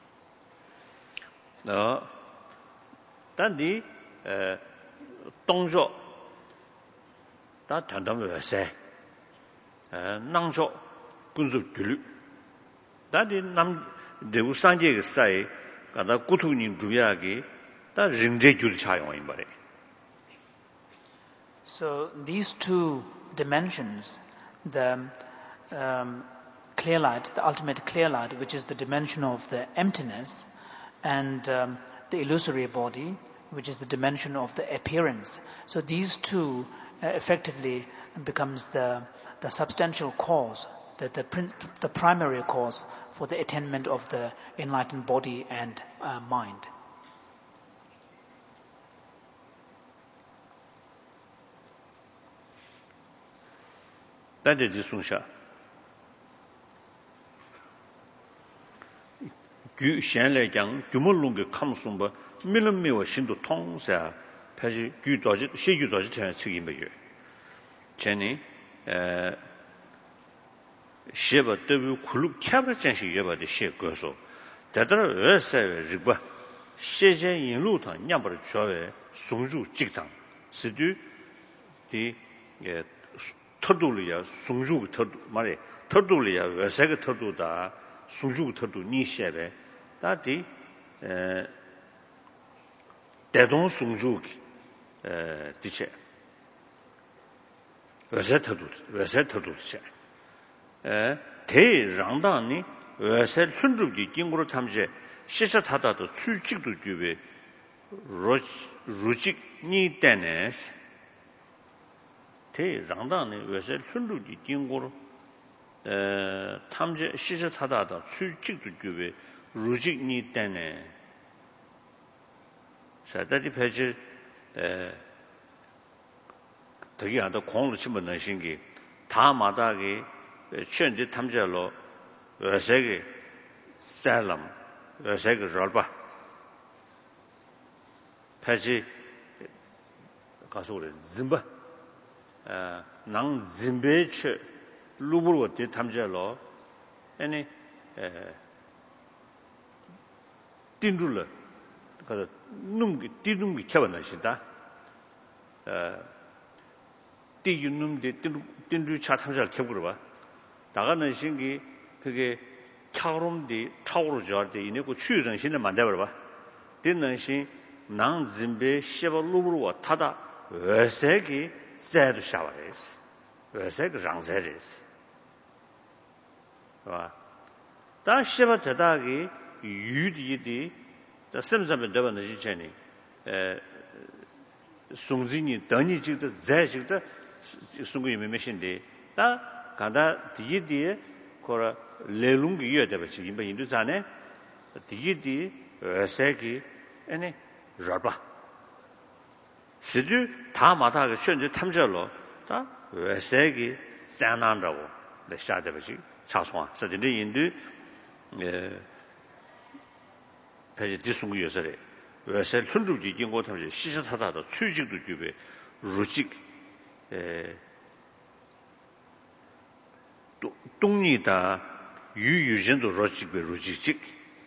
No, 단디 동조 다 단담을 세 낭조 군습 규律단디 남 대우 산제의 사이 가다 구투님 주야기 다 링제 규律차용인 말에. So these two dimensions, the clear light, the ultimate clear light, which is the dimension of the emptiness, and the illusory body, which is the dimension of the appearance. So these two effectively becomes the substantial cause, the primary cause for the attainment of the enlightened body and mind. That is the sunsha. Gu xian le jiang jumo long ge kam sum ba milen me wa xin du tong sa pa ji gu do ji xie gu do ji tian ci yin be yue. Chen ni xie ba de bu ku lu kya ba jian xi yue ba de xie ge so. Da da e sa ri ba xie jian yin lu tang nyang ba de chuo wei song ju ji tang. Si du di 터도리야 숭주 터도 말에 터도리야 외세가 터도다 숭주 터도 니셰베 다디 대동 숭주 디체 외세 터도체 대랑당니 외세 순주기经过 탐제 시사타다도 출직도 주베 루직 니데네스 대랑당니 외세 순주기 经过 탐제 시사타다도 출직도 주베 루직 니데네 사다디 페이지 되게 하다 공을 치면 넣으신 다 마다게 현재 탐제로 외세계 살람 외세계 절바 페이지 가서 그래 짐바 낭 짐베체 루브로 때 탐제로 아니 띵줄러 가서 놈기 띠num기 켜봤나시다 띠윤놈데 띵주 차 탐제를 켜보러 봐 나가는 신기 그게 차오름디 차오로 저한테 이내고 추정신을 만들어 봐 되는 신 낭짐베 셰발루브로 타다 외세기 제도 샤와레스 외세기 장세레스 봐 다 셰바 저다기 유디디 다 semzabe 되는 지체니 송진이 더니직도 제직도 송구이 메메신데 다 간다 디디에 코라 레룽기 이어되버지 임바 인도산에 디디 세기 아니 라바 시주 다 마다가 현재 탐절로 다 세기 짠난다고 레샤되버지 차송아 서진데 인도 페이지 디송구 요설에 외세 순주기经过 탐지 시시타다도 취직도 주베 루직 동리다 유유전도 로직베 루직직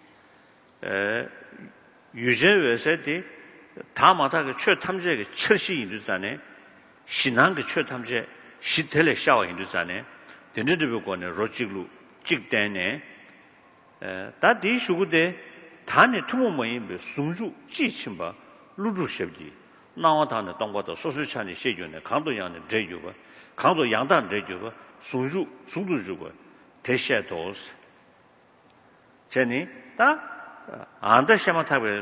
유전 외세디 다마다가 최 탐제의 철시 인도산에 신앙의 최 탐제 시텔의 샤와 인도산에 된데베고네 로직루 직대네 다디 슈구데 단에 투모모인베 숭주 지침바 루루셰기 나와다네 동과도 소수찬이 세균네 강도양네 제주바 강도 양단 제주바 숭주 주고 대샤도스 제니 다 안다 샤마타베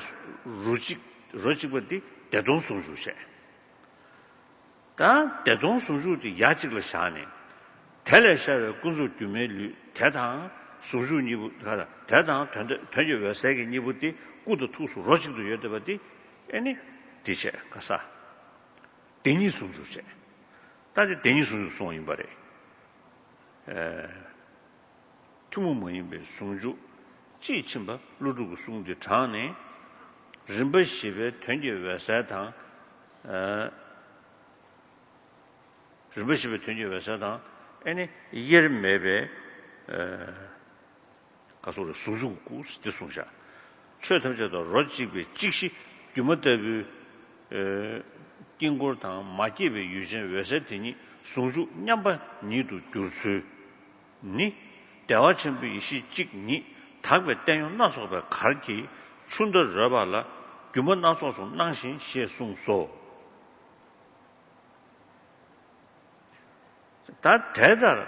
루직버디 대동 숭주셰 다 대동 숭주디 야직을 샤네 텔레샤의 군주 주메리 대당 수주 니부 가다 대당 전제 외세계 니부디 꾸도 투수 로직도 여더버디 아니 디셰 가사 데니 수주제 다지 데니 수주 송인 바래 투무모인베 수주 지침바 루루고 수주 장네 림버시베 전제 외세당 림버시베 전제 외세당 아니 이르메베 가서 수주고 스티송샤 최탐제도 로직비 직시 규모대비 띵고당 마기비 유진 외세티니 수주 냠바 니도 줄수 니 대화침비 이시 직니 답에 땡용 나서가 가르치 춘더 러발라 규모 나서서 낭신 시송소 다 대달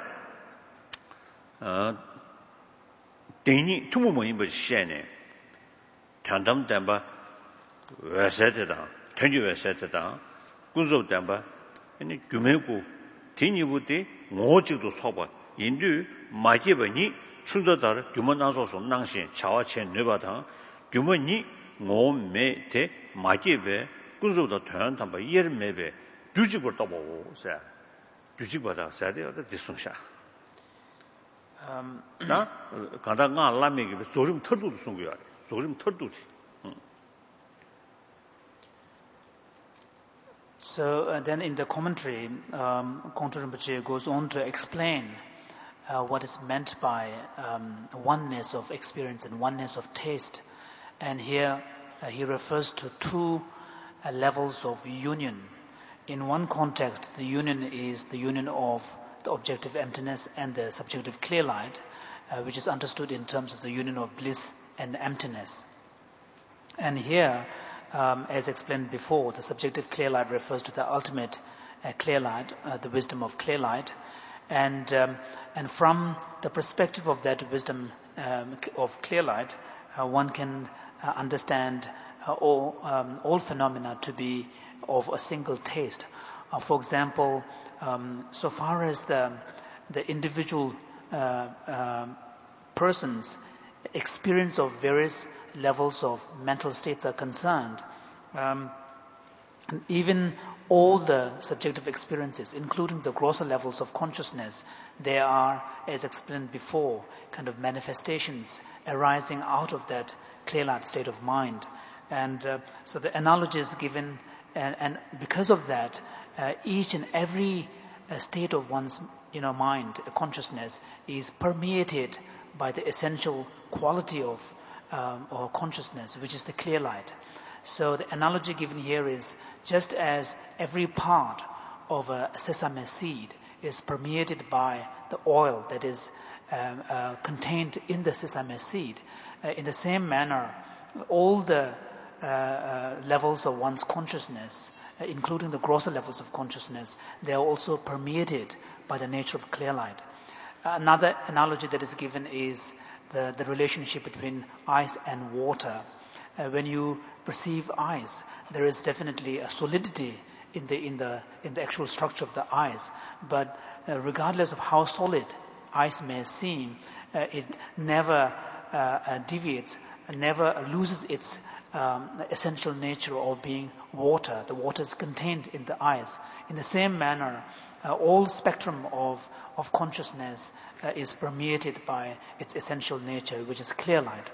데니 투모모인버 시에네 단담 담바 외세대다 전주 외세대다 군소 담바 아니 규메고 데니부데 모직도 소바 인두 마기버니 춘더다르 규모 나서서 낭신 차와체 뇌바다 규모니 모메테 마기베 군소도 토연 담바 예르메베 두직을 떠보고서 두직보다 사대어다 디송샤 나 가다가 알라메기 소름 털도도 송고야 소름 털도지 So then in the commentary, Kongtrul Rinpoche goes on to explain what is meant by oneness of experience and oneness of taste. And here he refers to two levels of union. In one context, the union is the union of the objective emptiness and the subjective clear light, which is understood in terms of the union of bliss and emptiness. And here, as explained before, the subjective clear light refers to the ultimate clear light, the wisdom of clear light. And from the perspective of that wisdom of clear light, one can understand all phenomena to be of a single taste. For example, so far as the individual person's experience of various levels of mental states are concerned, even all the subjective experiences, including the grosser levels of consciousness, they are, as explained before, kind of manifestations arising out of that clear light state of mind. And so the analogy is given, and because of that, each and every state of one's mind, consciousness, is permeated by the essential quality of or consciousness, which is the clear light. So the analogy given here is just as every part of a sesame seed is permeated by the oil that is contained in the sesame seed, in the same manner, all the levels of one's consciousness, including the grosser levels of consciousness, they are also permeated by the nature of clear light. Another analogy that is given is the relationship between ice and water. When you perceive ice, there is definitely a solidity in the actual structure of the ice. But regardless of how solid ice may seem, it never deviates, never loses its essential nature of being water. The water is contained in the ice. In the same manner, all spectrum of consciousness is permeated by its essential nature, which is clear light.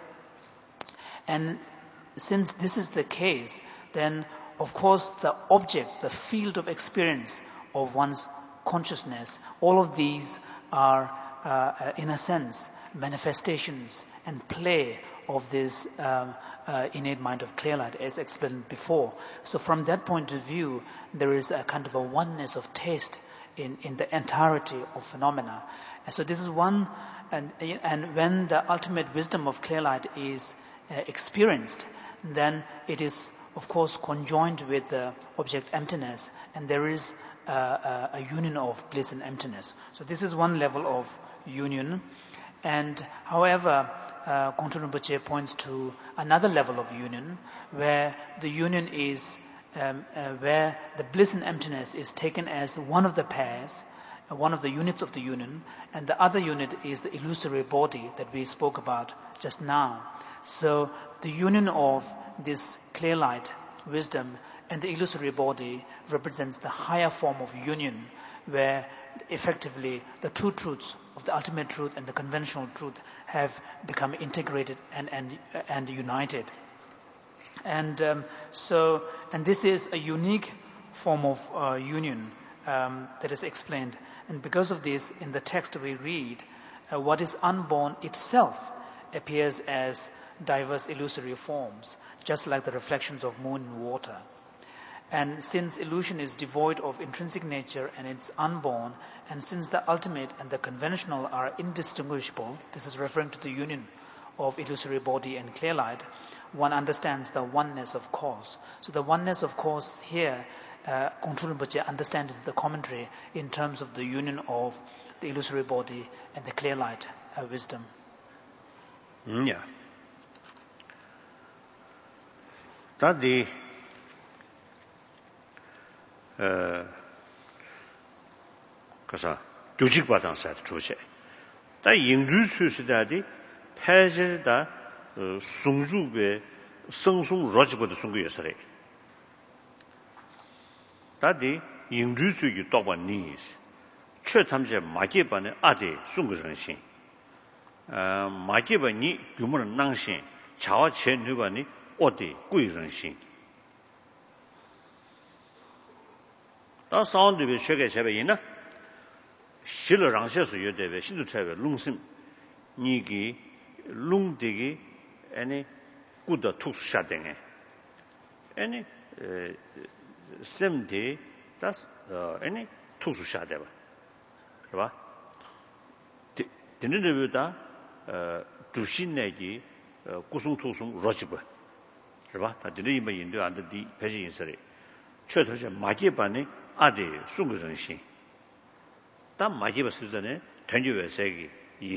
And since this is the case, then of course the objects, the field of experience of one's consciousness, all of these are in a sense manifestations and play of this innate mind of clear light, as explained before. So from that point of view, there is a kind of a oneness of taste in the entirety of phenomena. And so this is one, and when the ultimate wisdom of clear light is experienced, then it is of course conjoined with the object emptiness, and there is a union of bliss and emptiness. So this is one level of union. And however, Kongtrul Rinpoche points to another level of union, where the union is where the bliss and emptiness is taken as one of the pairs, one of the units of the union, and the other unit is the illusory body that we spoke about just now. So the union of this clear light, wisdom, and the illusory body represents the higher form of union, where effectively the two truths of the ultimate truth and the conventional truth have become integrated and united. And this is a unique form of union that is explained. And because of this, in the text we read, what is unborn itself appears as diverse illusory forms, just like the reflections of moon in water. And since illusion is devoid of intrinsic nature and it's unborn, and since the ultimate and the conventional are indistinguishable, this is referring to the union of illusory body and clear light, one understands the oneness of cause. So the oneness of cause here, Kongtrul Rinpoche understands the commentary in terms of the union of the illusory body and the clear light wisdom. Yeah. Tadi kasa gyojik badang sat chuche. Da yingju chu sidadi paje da sungju be sengsung rojbo de sunggu yesare. Tadi yingju chu gi toba nis. Chö tamje maje bane ade sunggu rensin. Maje ba ni gyumon nangshin chawa che nubani ode gui rensin. 다 사운드에 최게 제베이나 실을 랑셔서 여대베 신도 차베 룽심 니기 룽디기 아니 꾸다 툭샤댕에 아니 셈디 다스 아니 툭샤데바 봐. 되는 데보다 주신내기 구승투승 로지고. 봐. 다 들이면 인도 안 되디 배지 인설이. 최초적 마기반에 아디 숭거정신. 단 마기바 수전에 전주외세기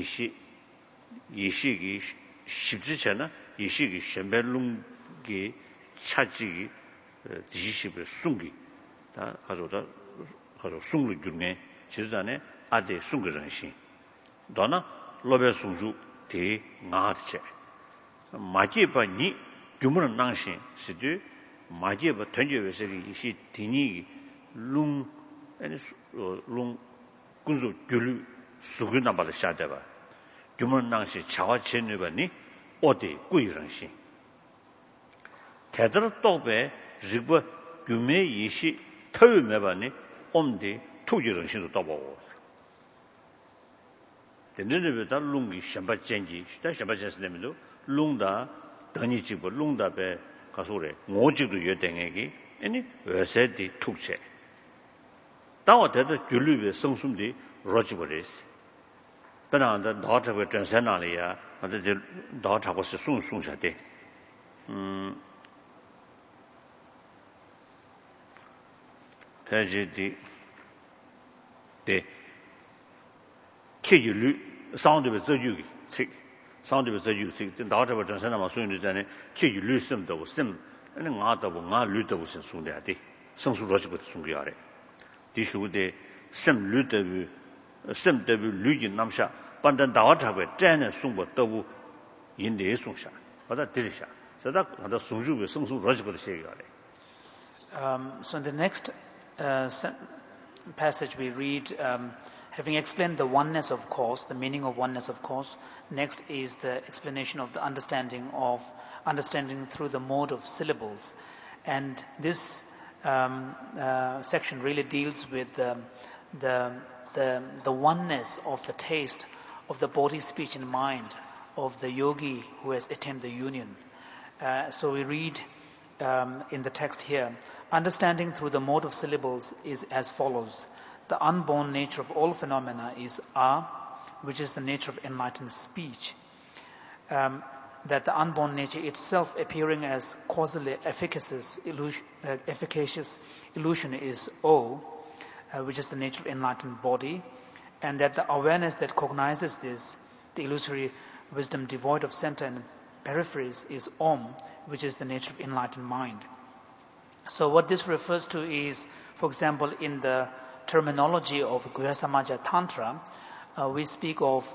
이시기 십지잖아. 이시기 셴벨룽기 차지 디시십을 숭기. 다 가져다 가져 숭을 중에 지전에 아디 숭거정신. 너나 로베 숭주 대 나르체. 마기바니 규모는 낭신 시드 마기바 전주외세기 이시 디니 룽 아니 룽 군주 규르 수그나 받으셔야되바 규문낭시 자와 전유바니 어디 꾸이런시 대들 또베 리버 규메 이시 토유메바니 엄디 투지런시도 떠보고 된는데다 룽기 샴바젠지 시다 샴바젠스네미도 룽다 더니지고 룽다베 가소래 오직도 여댕에기 아니 외세디 툭체当我的规律的生存的逻辑不认识，本来的老这个真山那里呀，或者就老差不是送下的，他是的，科技率相对的这就个，相对的这就个，老这个真山那么送的在呢，科技率什么都什么，那我率都是送的的，生存逻辑不是送给的。第十的sem律的律经南下，半单大茶会真的送过都不引来送下，把它对下，所以他的送入生逻辑不是写的。 So in the next passage we read, having explained the oneness of cause, the meaning of oneness of cause, next is the explanation of the understanding through the mode of syllables. And this section really deals with the oneness of the taste of the body, speech and mind of the yogi who has attained the union. So we read in the text here, understanding through the mode of syllables is as follows. The unborn nature of all phenomena is A, which is the nature of enlightened speech. That the unborn nature itself appearing as causally efficacious illusion is O, which is the nature of enlightened body, and that the awareness that cognizes this, the illusory wisdom devoid of center and peripheries, is Om, which is the nature of enlightened mind. So what this refers to is, for example, in the terminology of Guhya Samaja Tantra, we speak of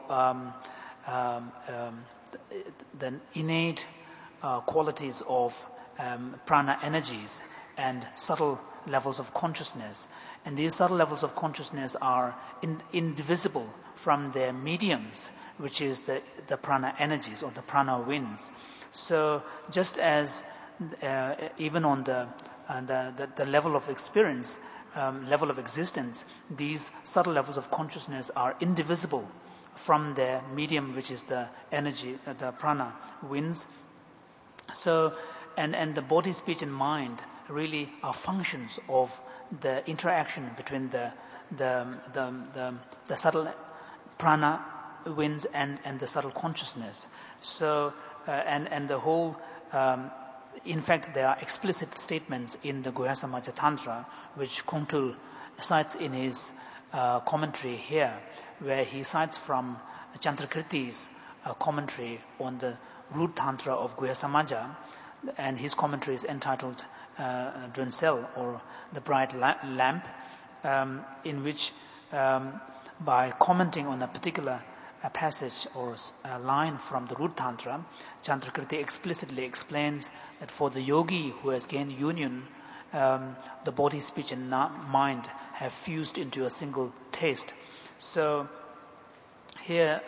the innate qualities of prana energies and subtle levels of consciousness. And these subtle levels of consciousness are indivisible from their mediums, which is the prana energies or the prana winds. So just as even on the level of experience, level of existence, these subtle levels of consciousness are indivisible from their medium, which is the energy, the prana winds. So, and the body, speech, and mind really are functions of the interaction between the subtle prana winds and the subtle consciousness. So, and the whole, in fact, there are explicit statements in the Guhya Samaja Tantra, which Kongtul cites in his commentary here, where he cites from Chandrakriti's commentary on the root tantra of Guhya Samaja, and his commentary is entitled Dwensel, or the bright lamp, in which by commenting on a particular passage or a line from the root tantra, Chandrakriti explicitly explains that for the yogi who has gained union, the body, speech and mind have fused into a single taste. So here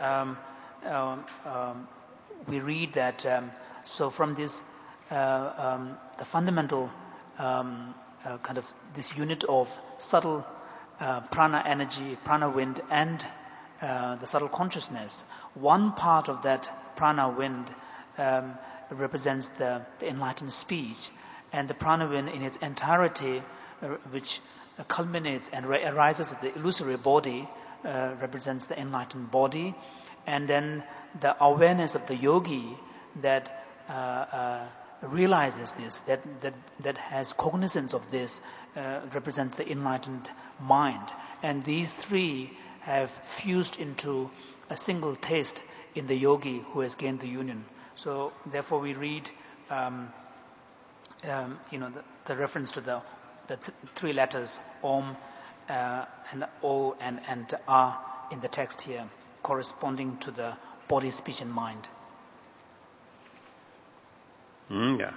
we read that so from this the fundamental kind of this unit of subtle prana energy, prana wind, and the subtle consciousness, one part of that prana wind represents the enlightened speech, and the prana wind in its entirety, which culminates and arises at the illusory body, represents the enlightened body, and then the awareness of the yogi that realizes this, that has cognizance of this, represents the enlightened mind. And these three have fused into a single taste in the yogi who has gained the union. So therefore we read the reference to the three letters Om and O and A in the text here, corresponding to the body, speech and mind. Yeah.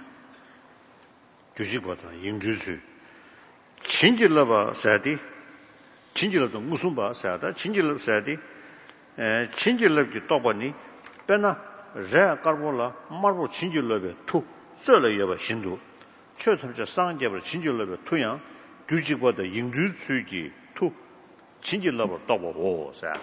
주식보다 인주수 친질러봐 사디 친질러도 무슨 봐 사다 친질러 사디 친질러기 또보니 빼나 레 까르볼라 마르보 친질러베 투 쩌려여봐 신도 최선저 상제버 친질러베 투양 주식보다 인주수기 투 친질러버 또보고 사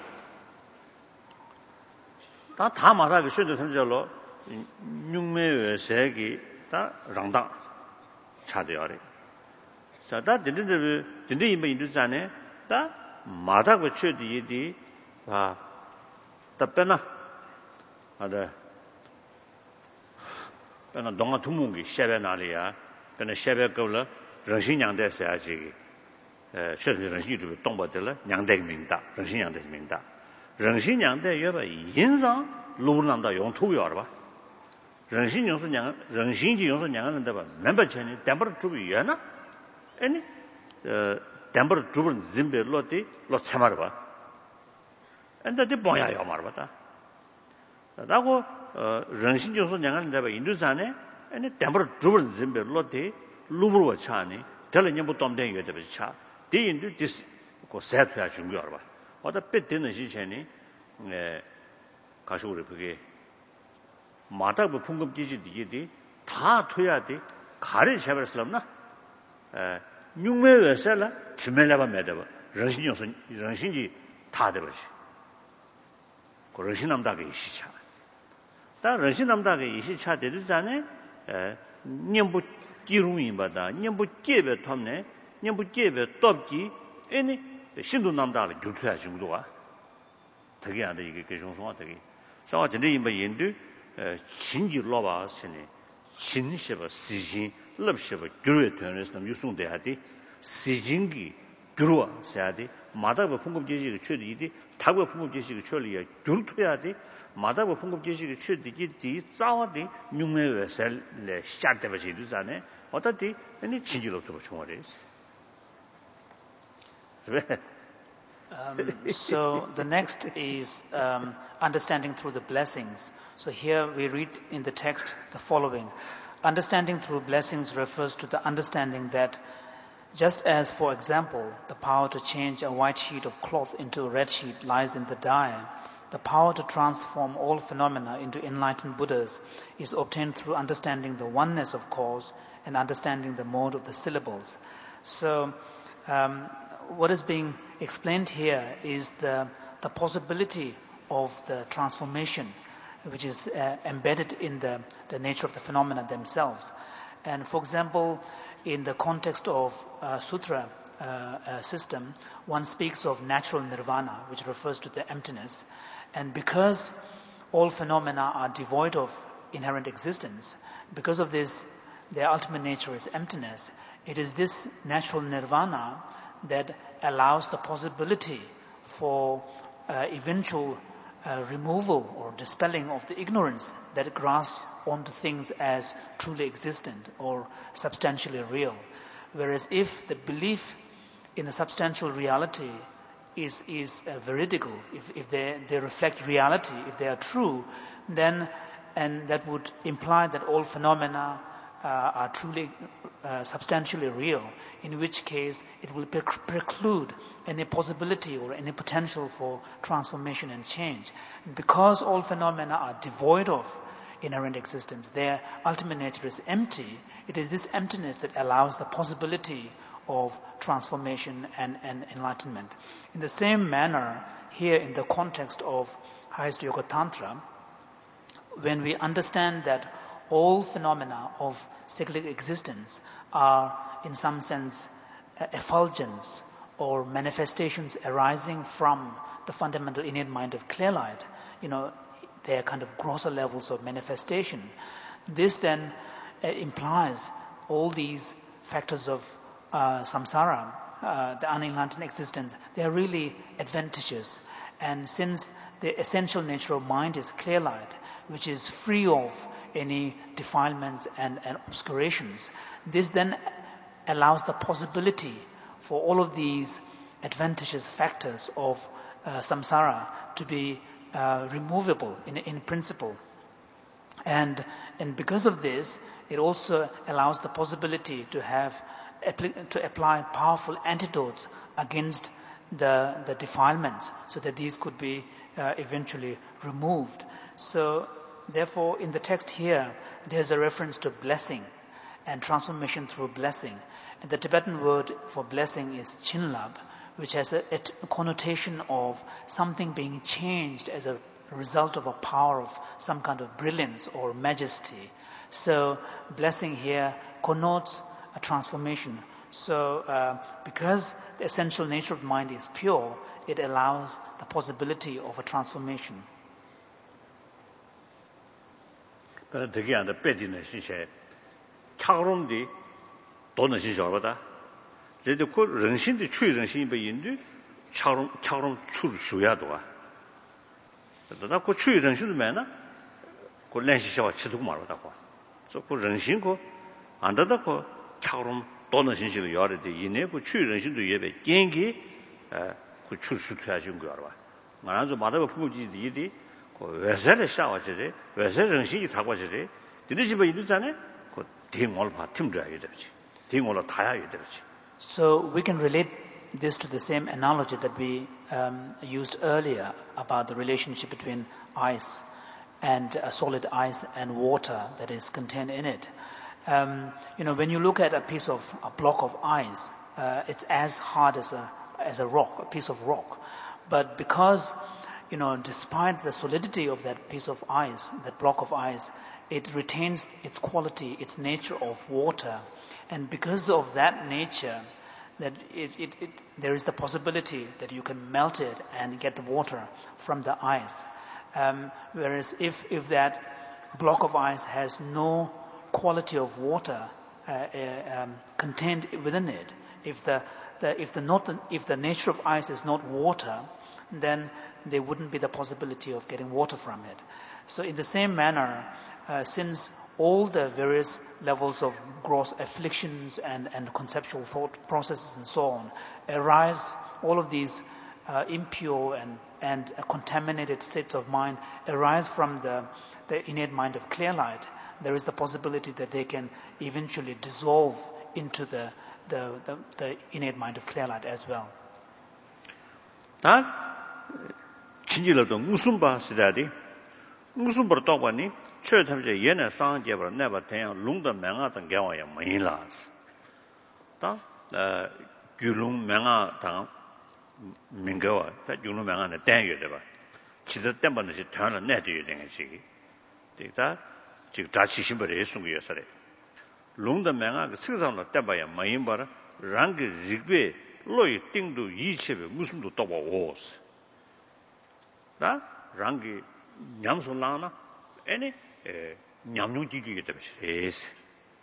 다 말하기 쉬운 선절로 육매의 세기 다 랑당 차대야래. 자, 다 딘데 임바 인도잖아. 다 마다고 쳐디디 아 답변나 아다 그나 동아 두문기 샤베나리아 그나 샤베거라 정신양대 사야지确实人性就动不得了娘的名大人性娘的名大人性娘的要把人上路上的用土要吧人性就是娘人性就是娘人的吧能不钱呢但不主比原呢哎呢但不主不人别落的落参嘛吧人家的帮呀要嘛吧的然后人性就是娘人的吧印度山呢哎呢但不主不人别落的路不我差呢这了你不懂得有的不差第印度的个三出来重要了吧我的别的那些钱呢가서 우리 그게 마다부 풍급 기지들이 다 토야 돼 가를 잡았을람나 육매에서라 주멜라바 매다바 정신이 다 되버지 그 정신남다게 이시차 다 정신남다게 이시차 되지 않네 님부 기rum이 받아 님부 깨베 탐네 님부 깨베 떡기 애니 신도 남다를 교토야 중도가 되게 안 돼 이게 개종성화 되게 저 진짜 임바 인도 진지 로바 신이 신시바 시진 럽시바 교회 되는서 유송돼 하디 시진기 교로와 사야디 마다부 풍급 계시의 최디디 타고 풍급 계시의 최리야 교토야디 마다부 풍급 계시의 최디디 싸워디 육매에서래 시작되버지도 전에 어떻게 아니 진지로도 중요해서 So the next is understanding through the blessings. So here we read in the text the following. Understanding through blessings refers to the understanding that just as, for example, the power to change a white sheet of cloth into a red sheet lies in the dyer, the power to transform all phenomena into enlightened Buddhas is obtained through understanding the oneness of cause and understanding the mode of the syllables. So what is being explained here is the possibility of the transformation which is embedded in the nature of the phenomena themselves. And for example, in the context of sutra system, one speaks of natural nirvana, which refers to the emptiness. And because all phenomena are devoid of inherent existence, because of this, their ultimate nature is emptiness. It is this natural nirvana that allows the possibility for eventual removal or dispelling of the ignorance that grasps onto things as truly existent or substantially real. Whereas if the belief in the substantial reality is veridical, if they reflect reality, if they are true, then and that would imply that all phenomena are truly substantially real, in which case it will preclude any possibility or any potential for transformation and change. Because all phenomena are devoid of inherent existence, their ultimate nature is empty. It is this emptiness that allows the possibility of transformation and enlightenment. In the same manner, here in the context of Highest Yoga Tantra, when we understand that all phenomena of cyclic existence are in some sense effulgence or manifestations arising from the fundamental innate mind of clear light, they are kind of grosser levels of manifestation. This then implies all these factors of samsara, the unenlightened existence, they are really adventitious. And since the essential nature of mind is clear light, which is free of any defilements and obscurations, this then allows the possibility for all of these adventitious factors of samsara to be removable in principle. And because of this, it also allows the possibility to apply powerful antidotes against the defilements, so that these could be eventually removed. So therefore, in the text here, there's a reference to blessing and transformation through blessing. And the Tibetan word for blessing is chinlab, which has a connotation of something being changed as a result of a power of some kind of brilliance or majesty. So blessing here connotes a transformation. So because the essential nature of mind is pure, it allows the possibility of a transformation. But again, the pettiness is 차그런디 돈은 시절보다 이제 그人心的추人心被인도 차그런 추를 줘야 돼. 그러다 그 추人心的매나 그练习下치도 말하다 거. 그人心그 안다다 그 차그런 돈은 신시도 여러데 이내 그 추人心도 예배 gen기 그 추수 해야지 거 알아. 나는 마다가 부부지디 이디 그 외세를 샤워지리 외세 정신이 타고지리 뒤에 집에 이르잖아요. 그 딩을 봐 팀줘야 되지. 딩을 타야 되지. So we can relate this to the same analogy that we used earlier about the relationship between ice and solid ice and water that is contained in it. When you look at a block of ice, it's as hard as a rock, a piece of rock. But because, despite the solidity of that piece of ice, that block of ice, it retains its quality, its nature of water. And because of that nature, that there is the possibility that you can melt it and get the water from the ice. Whereas if that block of ice has no quality of water contained within it, if the nature of ice is not water, then there wouldn't be the possibility of getting water from it. So in the same manner, since all the various levels of gross afflictions and conceptual thought processes and so on arise, all of these impure and contaminated states of mind arise from the innate mind of clear light, there is the possibility that they can eventually dissolve into the innate mind of clear light as well. 진실로도 무슨 바시다디 무슨 버터바니 최탐제 얘네 상제버 내가 대양 롱더 명아던 경우에 뭐이라스 다 규롱 명아 당 민거와 다 규롱 명아네 땡여데 봐 지도 때문에 지 전에 내려야 되는 시기 되다 지금 다시 신발에 숨겨서래 롱더 명아 그 세상으로 때봐야 뭐인 봐라 랑게 리베 로이 띵도 이체베 무슨도 또 오스 다 랑게 냠솔라나 애니 냠용지기게 되면서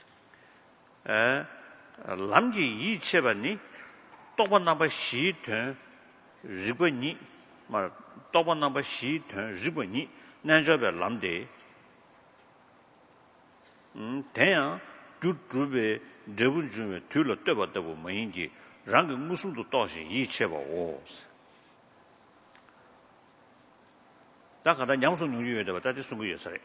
람지 이체바니 또번 넘버 시트 리버니 말 또번 넘버 시트 리버니 난저베 람데 대야 주주베 저분주메 둘로 떠봤다고 뭐인지 랑게 무슨도 또시 이체바 오스 다가다 양손 용유에다가 다시 숨고여서래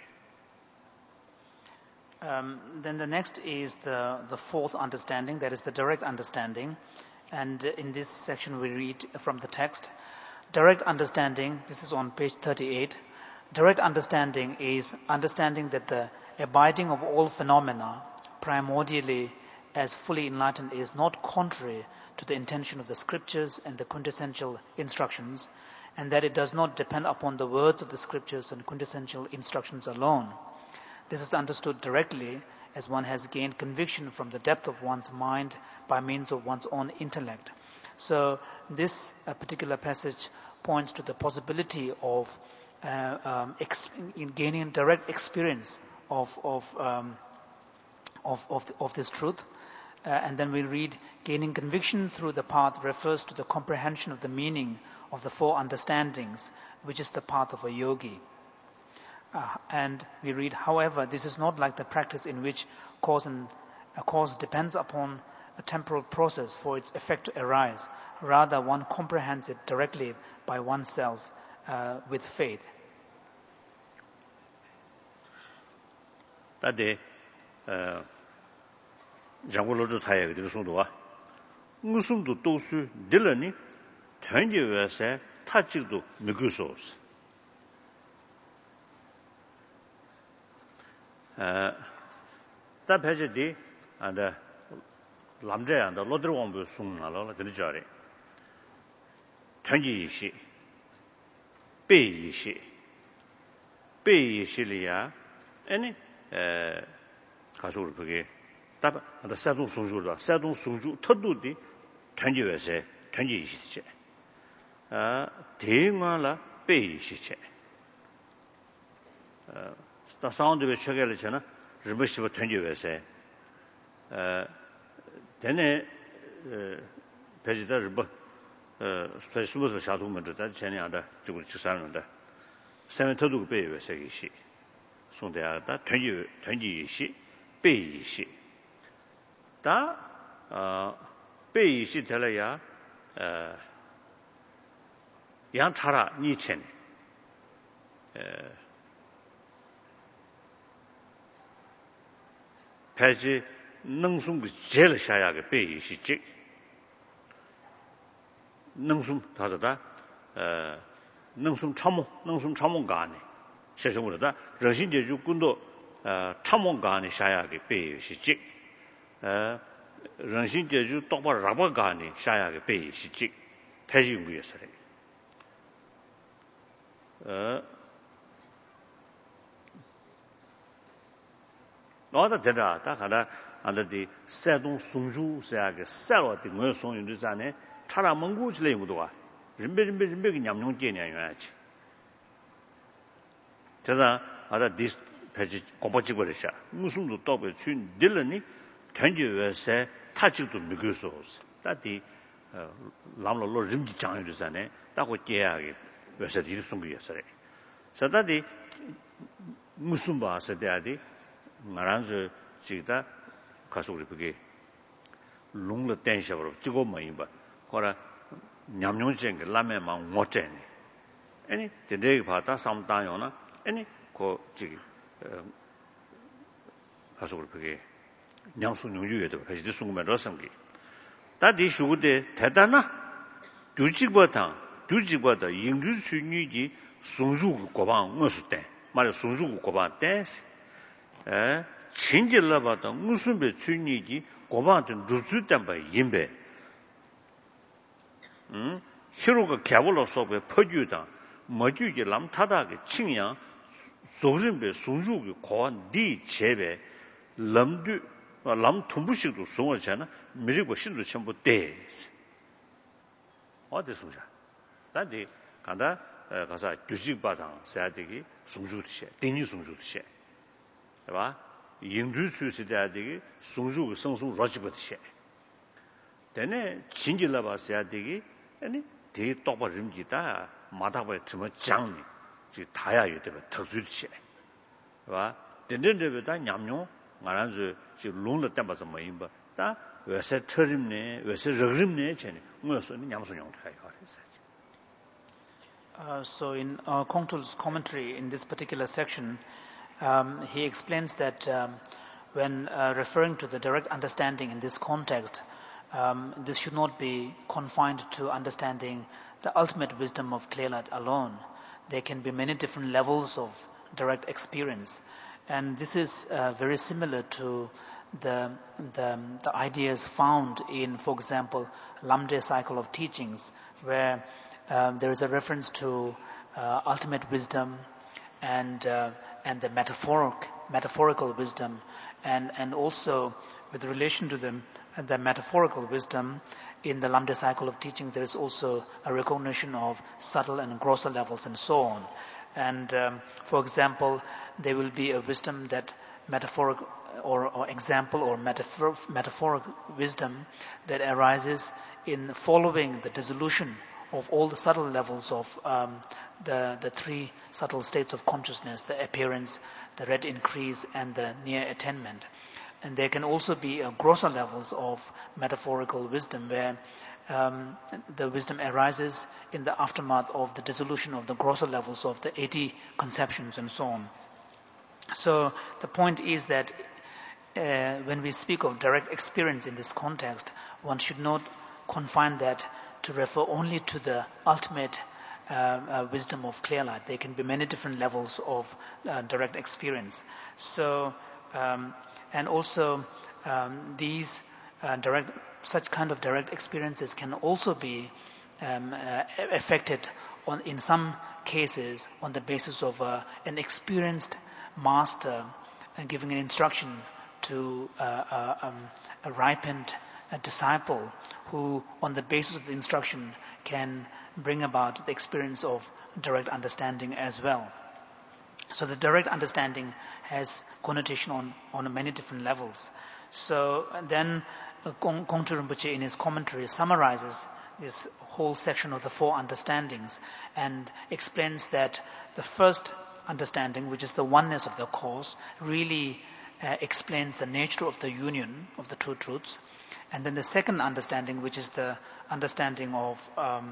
Then the next is the fourth understanding, that is the direct understanding. And in this section we read from the text, direct understanding, this is on page 38, direct understanding is understanding that the abiding of all phenomena primordially as fully enlightened is not contrary to the intention of the scriptures and the quintessential instructions, and that it does not depend upon the words of the scriptures and quintessential instructions alone. This is understood directly as one has gained conviction from the depth of one's mind by means of one's own intellect. So this particular passage points to the possibility of in gaining direct experience of this truth. And then we read, gaining conviction through the path refers to the comprehension of the meaning of the four understandings, which is the path of a yogi. And we read, however, this is not like the practice in which a cause depends upon a temporal process for its effect to arise. Rather, one comprehends it directly by oneself with faith. Tade 장고로도 타야 그 소도와 무슨도 도수 들으니 전제에서 타직도 느끼소스 다 배제디 안다 남자한다 로드왕부 송나라 그러죠래 전지시 베이시 베이시리아 아니 가서를 보게 답 안다 사동 송주다 사동 송주 터도디 전지에서 전지시지 대응하라 베이시체 다 사운드에 쳐결했잖아 르버시버 전지에서 되네 배지다 르버 스페셜로 샤도면도 전에 안다 죽을 치사는데 세멘터도 베이에서 이시 송대하다 전지시 베이시 다 베이시 될어야 양차라 니첸 배지 능숨 제일 샤야게 베이시직 능숨 다자다 능숨 참모 가네 세상으로다 러신제 주군도 참모 가네 샤야게 베이시직 러신제 주 똑바로 라바 가네 샤야게 베이시직 배지 위해서래 너다 되다 다 가다 안다디 세동 송주 세야게 세로디 뭐 송윤도 자네 차라 멍구지래 것도가 림베 냠뇽 제냐야지 자자 아다 디스 페이지 고버지 버리샤 무슨도 또베 춘 딜러니 전지에서 타직도 느껴서스 다디 람로로 림지 장유잖아요 따고 깨야게 왜서 딜 송구였어요 자다디 무슨 바서 돼야디 말한저 지다 가서 우리 그게 롱로 댄셔로 찍어 모임 봐 거라 냠뇽쟁 라면만 못쟁이 아니 데데 바다 삼다요나 아니 그 지기 가서 우리 그게 냠수 능주에도 해지 숨으면 러성기 다디 슈고데 대단나 주직보다 인주 수뉴지 송주 고방 무슨 때 말에 송주 고방 때 진질라바다 무슨 배 주니지 고방한테 루즈담바 임배 히로가 개불로 속에 퍼주다 뭐주지 남타다게 칭양 소rin배 송주기 고한 니 제배 람두 람 통부식도 송어잖아 미리고 신도 전부 돼 어디 송자 단디 간다 가서 주식바당 세야되기 송주듯이 땡이 송주듯이 봐 인주수시대야되기 송주 성수 로지버듯이 되네 진질라 봤어야 되기 아니 대 똑바로 림지다 마다바에 좀 장리 지 다야요 되면 특수듯이 봐 된된데다 냠뇽 말한지 지 롱을 땜봐서 뭐 임바 다 왜서 터림네 왜서 러림네 전에 뭐서 냠소용 타요 So in Kongtrul's commentary in this particular section, he explains that when referring to the direct understanding in this context, this should not be confined to understanding the ultimate wisdom of clear light alone. There can be many different levels of direct experience, and this is very similar to the ideas found in, for example, Lamde cycle of teachings, where there is a reference to ultimate wisdom and the metaphorical wisdom, and also with relation to the metaphorical wisdom, in the Lamde cycle of teaching, there is also a recognition of subtle and grosser levels and so on. And for example, there will be a wisdom that metaphoric or example or metaphoric wisdom that arises in following the dissolution of all the subtle levels of the three subtle states of consciousness, the appearance, the red increase, and the near attainment. And there can also be grosser levels of metaphorical wisdom where the wisdom arises in the aftermath of the dissolution of the grosser levels of the 80 conceptions and so on. So the point is that when we speak of direct experience in this context, one should not confine that to refer only to the ultimate wisdom of clear light. There can be many different levels of direct experience. So, and also these such kind of direct experiences can also be affected in some cases on the basis of an experienced master giving an instruction to a ripened disciple who, on the basis of the instruction, can bring about the experience of direct understanding as well. So the direct understanding has connotation on many different levels. So then Kongtrul Rinpoche in his commentary summarizes this whole section of the four understandings and explains that the first understanding, which is the oneness of the cause, really explains the nature of the union of the two truths. And then the second understanding, which is the understanding of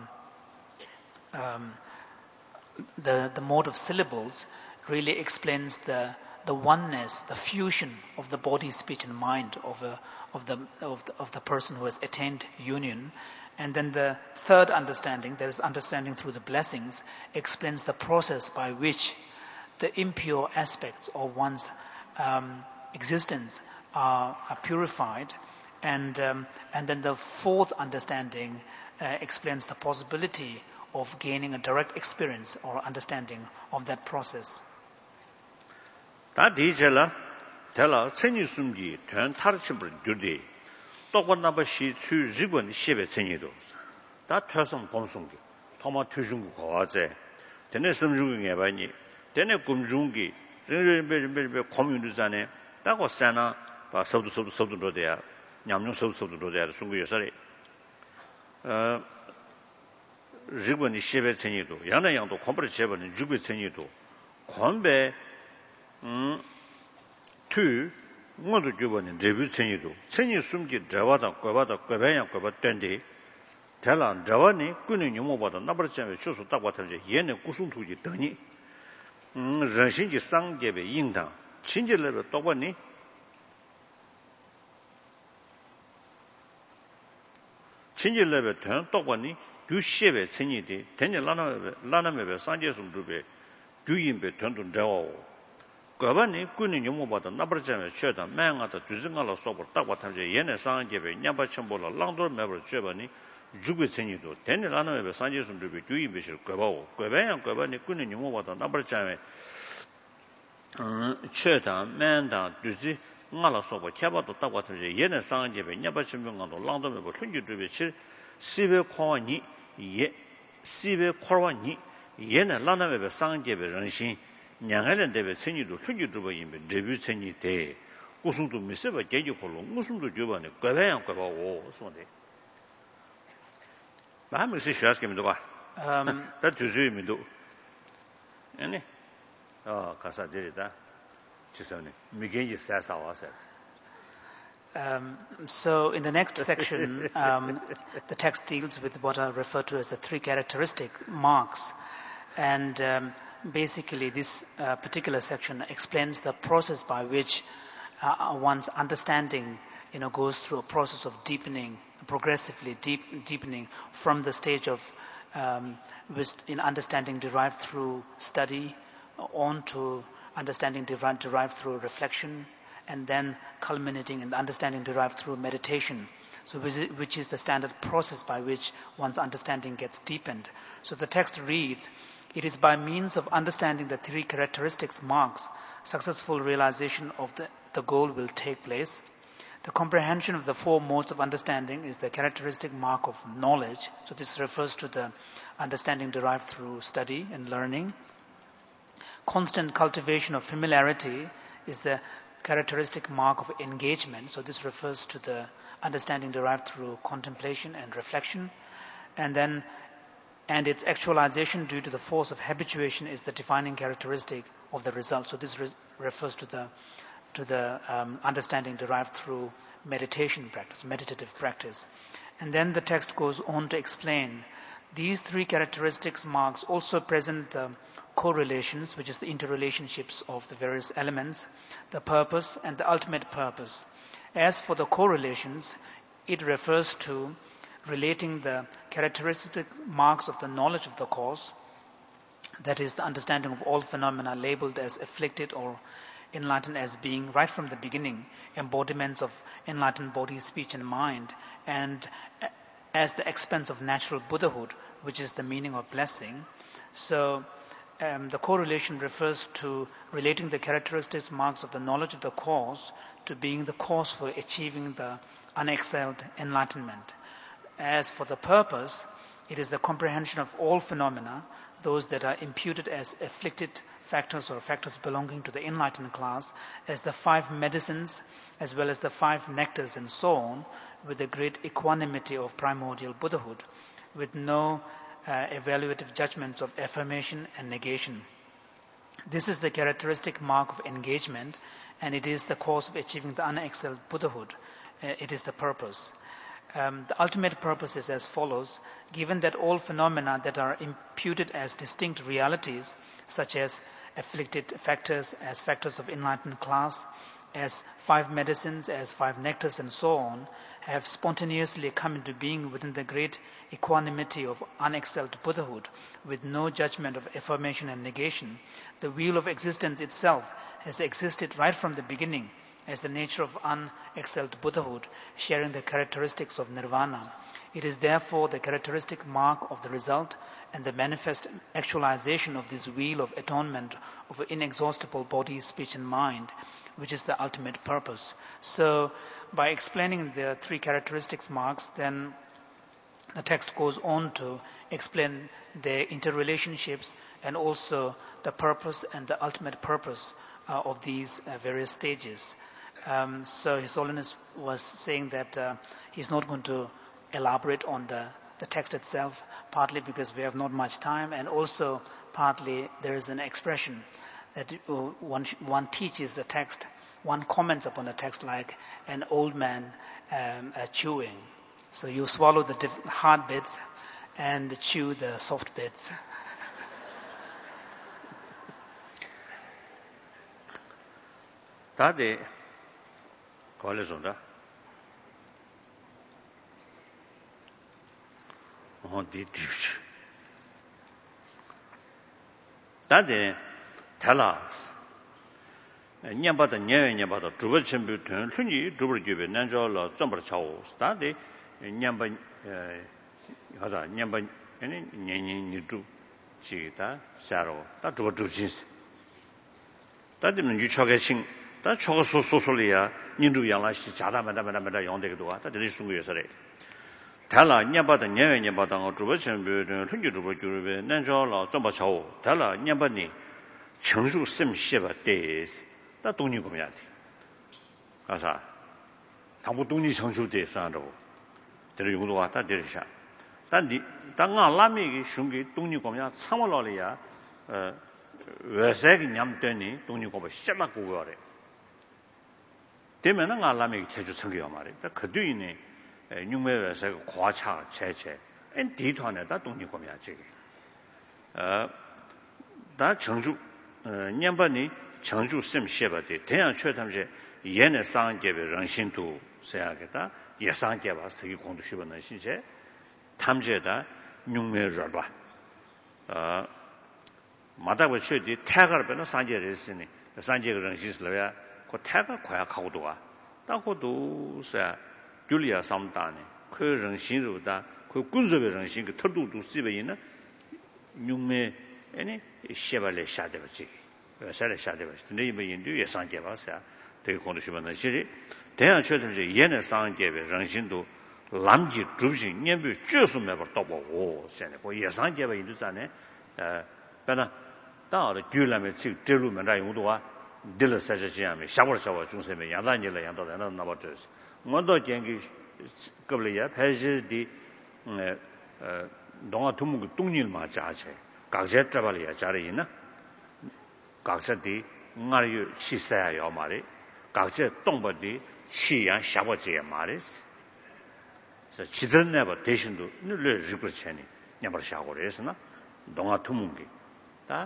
the mode of syllables, really explains the oneness, the fusion of the body, speech, and mind of the person who has attained union. And then the third understanding, that is understanding through the blessings, explains the process by which the impure aspects of one's existence are purified. And then the fourth understanding explains the possibility of gaining a direct experience or understanding of that process. 다 디젤라 텔라 천이 숨기 된 타르침을 주디 똑바나바 시추 리본 시베 천이도 다 퇴성 범송기 토마 퇴중구 거와제 되네 섬중에 바니 되네 꿈중기 르르베르베 고민두자네 따고 사나 바 서두로돼야 냠뇽 서두로돼야 숨구 요사리 리본이 시베 천이도 야나양도 콤프레 제번은 주베 천이도 콤베 투 모두 주번은 레뷰 천이도 천이 숨기 자와다 꿰바야 된데 달란 자와니 꾸는 용모보다 나버점에 쇼소 딱 같은데 얘네 구순투지 더니人신지 상계배 인당 친절레배 똑바니 친절레배 된 똑바니 규시배 천이디 된에 라나메배 상제숨 주배 규인배 된돈 자와오 과반이 꾸는 용모보다 나버점에 쳐다 맹하다 두증알로 쏘고 딱 같은데 얘네 상계배 냠바첨보라 랑돌 매버 쥐바니 주고 천이도 된에 라나메배 상제숨 주배 규인배실 과바오 과반이 꾸는 용모보다 나버점에 쳐다 맹다 두지 ngala soba chaba to takwa thaje yene sangje be nyaba chimbyong ngalo langdo me bo thunju dube chi sibe khwa ni ye sibe khwa ni yene lana me be sangje be ranshin nyangalen de be chenyi do thunju dube yimbe debut chenyi de kusung do miseba geji kholo musum do joba ne gwabayang gwaba o so de ba me si shas ke mi do ba ta tuju mi do ene kasa de da So in the next section, the text deals with what are referred to as the three characteristic marks. And basically this particular section explains the process by which one's understanding goes through a process of deepening, progressively deepening from the stage of understanding derived through study on to understanding derived through reflection, and then culminating in the understanding derived through meditation, so which is the standard process by which one's understanding gets deepened. So the text reads, "It is by means of understanding the three characteristics marks, successful realization of the goal will take place. The comprehension of the four modes of understanding is the characteristic mark of knowledge. So this refers to the understanding derived through study and learning. Constant cultivation of familiarity is the characteristic mark of engagement. So this refers to the understanding derived through contemplation and reflection. And its actualization due to the force of habituation is the defining characteristic of the result. So this refers to the understanding derived through meditation practice, meditative practice. And then the text goes on to explain these three characteristics marks also present the correlations, which is the interrelationships of the various elements, the purpose and the ultimate purpose. As for the correlations, it refers to relating the characteristic marks of the knowledge of the cause, that is the understanding of all phenomena labeled as afflicted or enlightened as being right from the beginning embodiments of enlightened body, speech and mind, and as the expense of natural Buddhahood, which is the meaning of blessing. So the correlation refers to relating the characteristics marks of the knowledge of the cause to being the cause for achieving the unexcelled enlightenment. As for the purpose, it is the comprehension of all phenomena, those that are imputed as afflicted factors or factors belonging to the enlightened class, as the 5 medicines as well as the 5 nectars and so on, with the great equanimity of primordial Buddhahood, with no evaluative judgments of affirmation and negation. This is the characteristic mark of engagement, and it is the cause of achieving the unexcelled Buddhahood. It is the purpose. The ultimate purpose is as follows. Given that all phenomena that are imputed as distinct realities, such as afflicted factors as factors of enlightened class, as 5 medicines, as 5 nectars and so on, have spontaneously come into being within the great equanimity of unexcelled Buddhahood, with no judgment of affirmation and negation, the wheel of existence itself has existed right from the beginning as the nature of unexcelled Buddhahood, sharing the characteristics of nirvana. It is therefore the characteristic mark of the result and the manifest actualization of this wheel of atonement of inexhaustible body, speech and mind, which is the ultimate purpose. So by explaining the 3 characteristics marks, then the text goes on to explain their interrelationships and also the purpose and the ultimate purpose of these various stages. So His Holiness was saying that he's not going to elaborate on the text itself, partly because we have not much time, and also partly there is an expression that one teaches the text, one comments upon the text like an old man chewing. So you swallow the hard bits and chew the soft bits. 다데 걸레zon다 디디슈 다데 달라 냠바다 냠바다 주버침부터 흔히 주버집에 난저로 점버 차오 다데 냠바 하자 냠바 아니 니니니두 지다 샤로 다 주버주신스 다데는 유초게신 다 저거 소소소리야 인도 양라시 자다마다마다 용되기도 와 다들 순구여서래 달라 냠바다 냠바다 거 주버침부터 흔히 주버집에 난저로 점버 차오 달라 냠바니 정수 셈시바 데스 다 동리 고민해야 돼. 가서 당부 동리 정수대 산다고. 데려 용도 왔다 데려샤. 단디 당아 라미기 슝기 동리 고민야 참을러리야 왜세기 냠더니 동리 고민 시작하고 그래. 되면은 알라미기 제주 청기요 말이야. 그 뒤에 육매에서 과차 제체 엔 디토안에다 동리 고민하지. 다 정수 냠바니 정주 셈 셰바데 대양 최탐제 예내 상계의 정신도 세야겠다 예상계와 특히 공도 시번은 신체 탐제다 육매러봐 마다고 최디 태가를 빼는 상계를 했으니 상계가 정신스러야 그 태가 과약하고도가 따고도 세 줄리아 삼다네 그 정신으로다 그 군섭의 정신 그 터도도 쓰베 있는 육매 아니 셰발레 샤데버지 살에 샤데버지 근데 이번 인도 예상계 봐서 되게 공도 시번은 시리 대한 최든지 얘네 상계의 정신도 남지 줍시 년비 죄수매버 떠보고 전에 그 예상계의 인도잖아요. 배나 다를 규람에 지 들루면 라용도가 들을 사지하면 샤워 중세면 야단일라 양도는 나버져서 뭐도 경기 급리야 패지디 동아 두문 동일마 자체 각제 잡아리야 자리이나 각제디 나리 시사야 말이 각제 동버디 시야 샤버지야 말이 그래서 지들내버 대신도 늘려 리버체니 냐버 샤고래서나 동아 두문기 다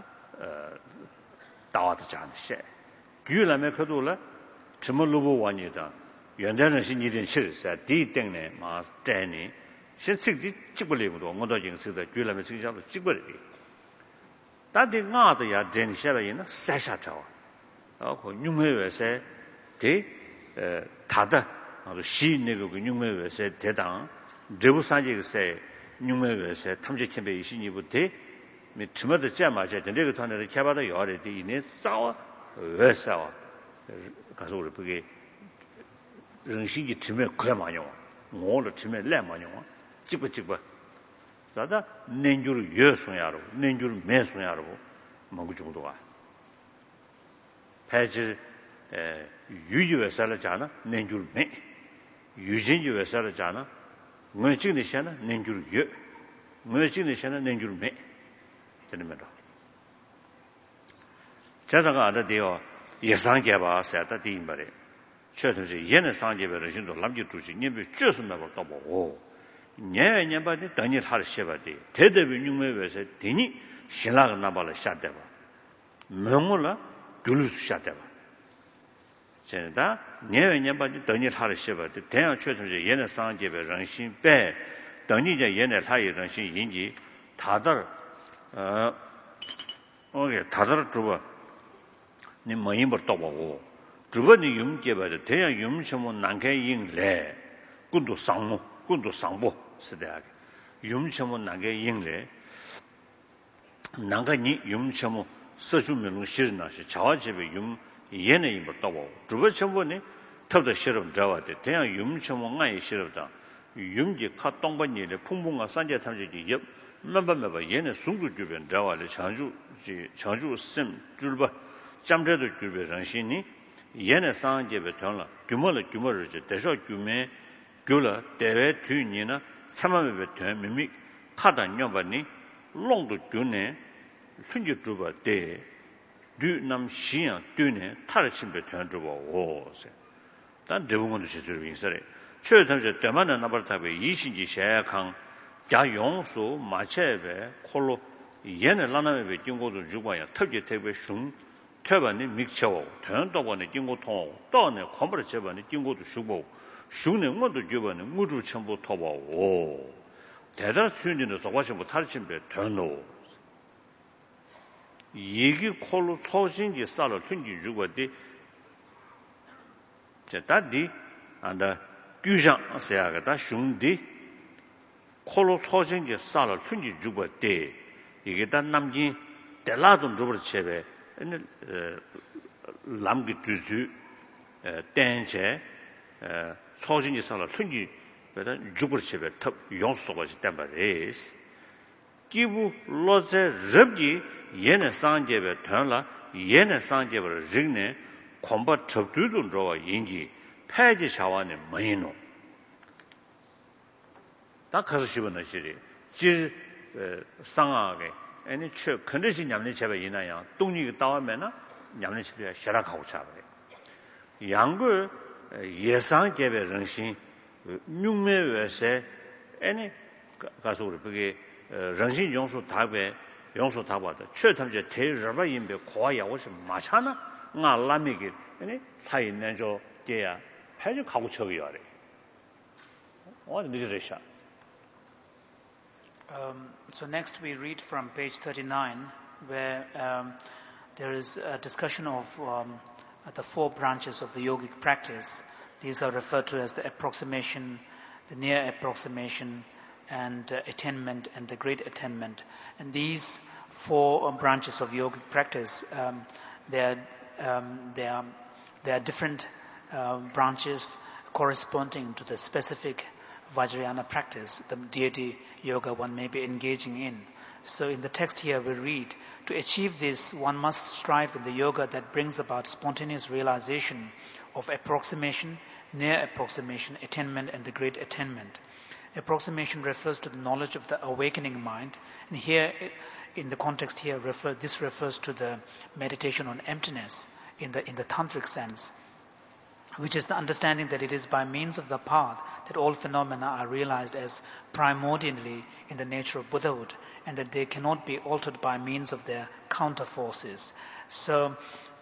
다와도 잔세 규라면 그도라 점을로보 완이다 연대는 신이된 실사 디 때문에 마 때니 실직이 찍을리고도 뭐도 증서도 규라면 증서도 찍을리 다디 나도야 된샤바이나 사샤타와 그 뉴메외세 대 다다 아주 시내고 뉴메외세 대당 제부산지세 뉴메외세 탐지 캠페인 이신이부터 미 처음부터 제마제 된데그团에 개발도 요래디 이네 싸워 왜 싸워 가서 우리 그게 정신이 팀에 그래만요 뭐를 팀에 내만요 찍고 자다 nenjuru 여송야로 nenjuru 매송야로 뭐그 정도가 패지 유지회사라잖아 nenjuru 매 유진지회사라잖아 뭐지니시나 nenjuru 여 뭐지니시나 nenjuru 매 되는면도 자자가 알아대요 예상 개발사다 이 말에 최선지 얘는 상계별의 신도 남지 주지 님이 쥐었음나고 또 보고 녀녀바디 단일 하르셔바디 대대비 육매에서 되니 신라가 나발을 샷대봐 명물라 둘루스 샷대봐 제가 녀녀바디 단일 하르셔바디 대양 최선지 얘는 상계별 정신 빼 단이제 얘는 하이 정신 인지 다들 다들 주버 니 뭐임을 또 보고 주번이 용계바디 대양 용심은 난개인래 군도 상무 스대하게 юм첨은 나게 인래 나가니 юм첨은 서주면은 싫나시 자와집에 용 얘네 임을 떠보 주버첨번에 탑도 싫음 자와데 대양 юм첨은 아예 싫다 юм지 카똥번이래 풍풍과 산재 탐지지 옆 몇번 얘네 숭구 주변 자와래 장주 심 줄바 잠재도 주변 정신이 얘네 상제베 전라 규모를 대셔 규메 교라 대외 뒤니나 삼만베 되미미 카다 녀바니 롱도 교네 순지 주바 대 뒤남 시야 뒤네 타르침베 되주바 오세 단 대부분도 지수로 인사래 최선제 때만은 나버타베 이신지 샤야강 자용수 마체베 콜로 얘네 라나베经过도 주바야 특히 대베 슝 퇴반이 믹쳐오 대한도반에经过통 또네 컴버를 제반에经过도 슈보 슈는 것도 주변에 무주 전부 토바오 대단 수준의 소과심부 탈침배 되노 얘기 콜로 소신지 살을 튕기 주거디 제다디 안다 규장 세야가다 슝디 콜로 소신지 살을 튕기 주거디 이게 단 남지 대라돈 주버 체베 남기 주주 땡제 소신이 살아 튕기 배다 죽을집에 탑 용수가 있단말이에스 기부 로제 럽기 얘네 상제베 던라 얘네 상제베를 링네 콤바 접두도 로와 인지 폐지 샤와네 머이노 다 가서 싶은 시리 지 상하게 아니 최 컨디션 냠네 제베 이나야 똥이 따오면은 냠네 집에 셔라가고 차버려 양글 예상 개별 정신 육매외세 아니 가서 우리 그게 정신 용수 답에 용수 답하다 최탐제 대저바 인베 고아야고시 마찬아 나라미기 아니 타인내 저 게야 패지 가고 쳐요래 어디 늦으셔 So next we read from page 39 where there is a discussion of the four branches of the yogic practice. These are referred to as the approximation, the near approximation, and attainment, and the great attainment. And these four branches of yogic practice, they are different branches corresponding to the specific Vajrayana practice, the deity yoga one may be engaging in. So in the text here we read, to achieve this, one must strive in the yoga that brings about spontaneous realization of approximation, near approximation, attainment, and the great attainment. Approximation refers to the knowledge of the awakening mind, and here, in the context here, this refers to the meditation on emptiness in the tantric sense, which is the understanding that it is by means of the path that all phenomena are realized as primordially in the nature of Buddhahood, and that they cannot be altered by means of their counter forces. So,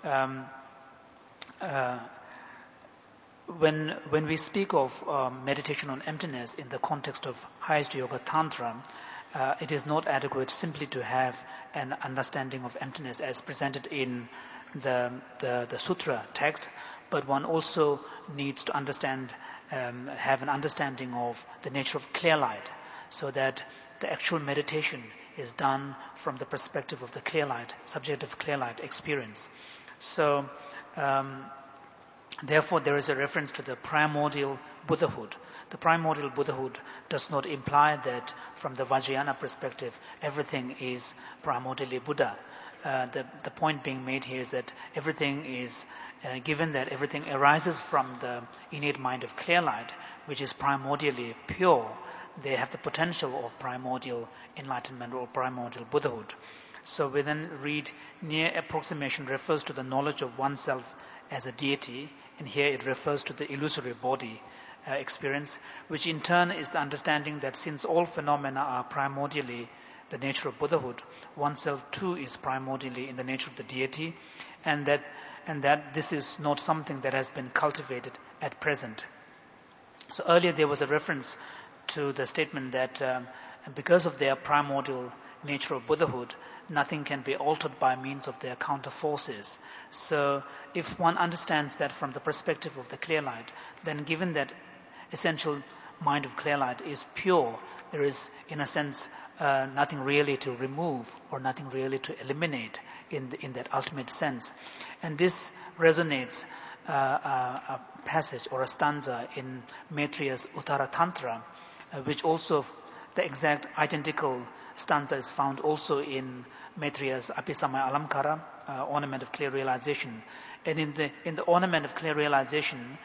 when we speak of meditation on emptiness in the context of highest yoga tantra, it is not adequate simply to have an understanding of emptiness as presented in the sutra text, but one also needs to understand, have an understanding of the nature of clear light, so that the actual meditation is done from the perspective of the clear light, subjective clear light experience. So, therefore, there is a reference to the primordial Buddhahood. The primordial Buddhahood does not imply that from the Vajrayana perspective, everything is primordially Buddha. The point being made here is that everything is, given that everything arises from the innate mind of clear light, which is primordially pure, they have the potential of primordial enlightenment or primordial Buddhahood. So we then read, near approximation refers to the knowledge of oneself as a deity, and here it refers to the illusory body experience, which in turn is the understanding that since all phenomena are primordially the nature of Buddhahood, oneself too is primordially in the nature of the deity, and that this is not something that has been cultivated at present. So earlier there was a reference to the statement that because of their primordial nature of Buddhahood, nothing can be altered by means of their counter forces. So if one understands that from the perspective of the clear light, then given that essential mind of clear light is pure, there is, in a sense, nothing really to remove or nothing really to eliminate in that ultimate sense. And this resonates a passage or a stanza in Maitreya's Uttara Tantra, which also the exact identical stanza is found also in Maitreya's Apisamaya Alamkara, Ornament of Clear Realization. And in the Ornament of Clear Realization,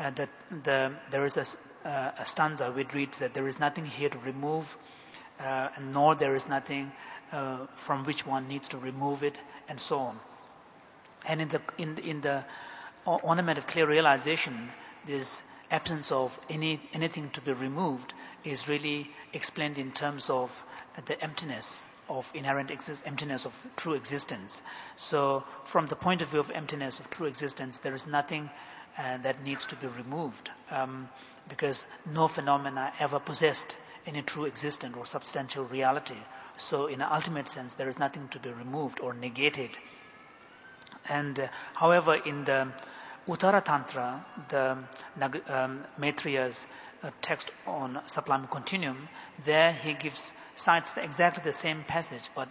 there is a stanza which reads that there is nothing here to remove, nor there is nothing from which one needs to remove it, and so on. And in the Ornament of Clear Realization, this absence of anything to be removed is really explained in terms of the emptiness of inherent emptiness of true existence. So from the point of view of emptiness of true existence, there is nothing that needs to be removed, because no phenomena ever possessed any true existent or substantial reality. So in an ultimate sense, there is nothing to be removed or negated. And however, in the Uttara Tantra, the Maitreya's text on Sublime Continuum, there he cites exactly the same passage, but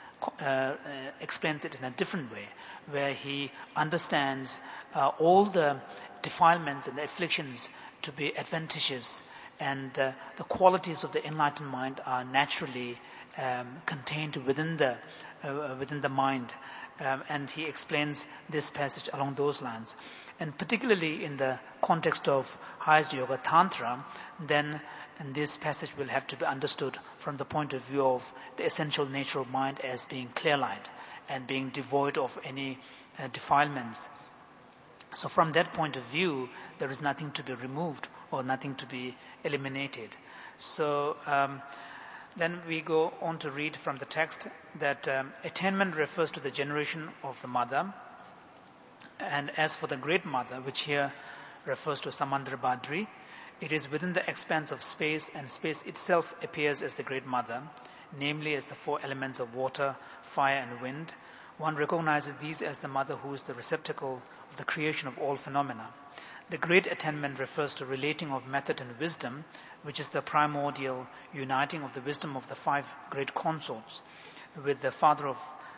explains it in a different way, where he understands all the defilements and the afflictions to be adventitious, and the qualities of the enlightened mind are naturally contained within the mind. And he explains this passage along those lines. And particularly in the context of highest yoga tantra, then this passage will have to be understood from the point of view of the essential nature of mind as being clear light and being devoid of any defilements. So from that point of view, there is nothing to be removed or nothing to be eliminated. So then we go on to read from the text that attainment refers to the generation of the mother. And as for the great mother, which here refers to Samandra Badri, it is within the expanse of space, and space itself appears as the great mother, namely as the four elements of water, fire and wind. One recognizes these as the mother who is the receptacle of the creation of all phenomena. The great attainment refers to relating of method and wisdom, which is the primordial uniting of the wisdom of the five great consorts with the father of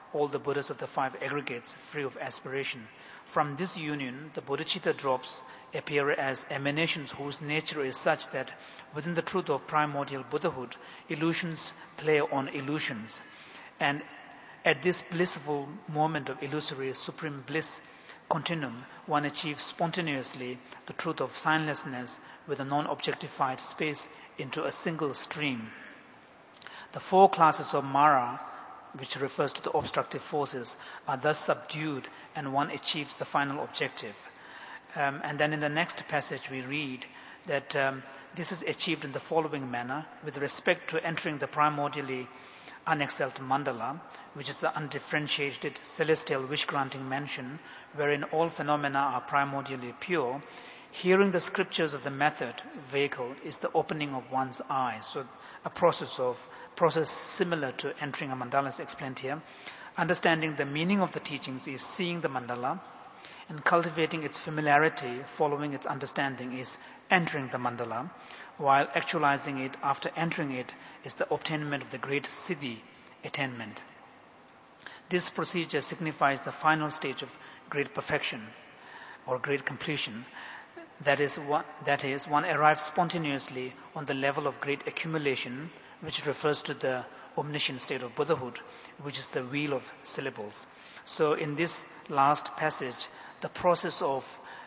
all the Buddhas of the 5 aggregates free of aspiration. From this union, the bodhicitta drops appear as emanations whose nature is such that within the truth of primordial Buddhahood, illusions play on illusions. And at this blissful moment of illusory supreme bliss continuum, one achieves spontaneously the truth of signlessness with a non-objectified space into a single stream. The 4 classes of Mara, which refers to the obstructive forces, are thus subdued and one achieves the final objective. And then in the next passage we read that this is achieved in the following manner with respect to entering the primordially unexcelled mandala, which is the undifferentiated celestial wish-granting mansion wherein all phenomena are primordially pure. Hearing the scriptures of the method vehicle is the opening of one's eyes. So a process similar to entering a mandala is explained here. Understanding the meaning of the teachings is seeing the mandala, and cultivating its familiarity, following its understanding, is entering the mandala, while actualizing it after entering it is the obtainment of the great siddhi attainment. This procedure signifies the final stage of great perfection or great completion. That is, one arrives spontaneously on the level of great accumulation, which refers to the omniscient state of Buddhahood, which is the wheel of syllables. So in this last passage, the process of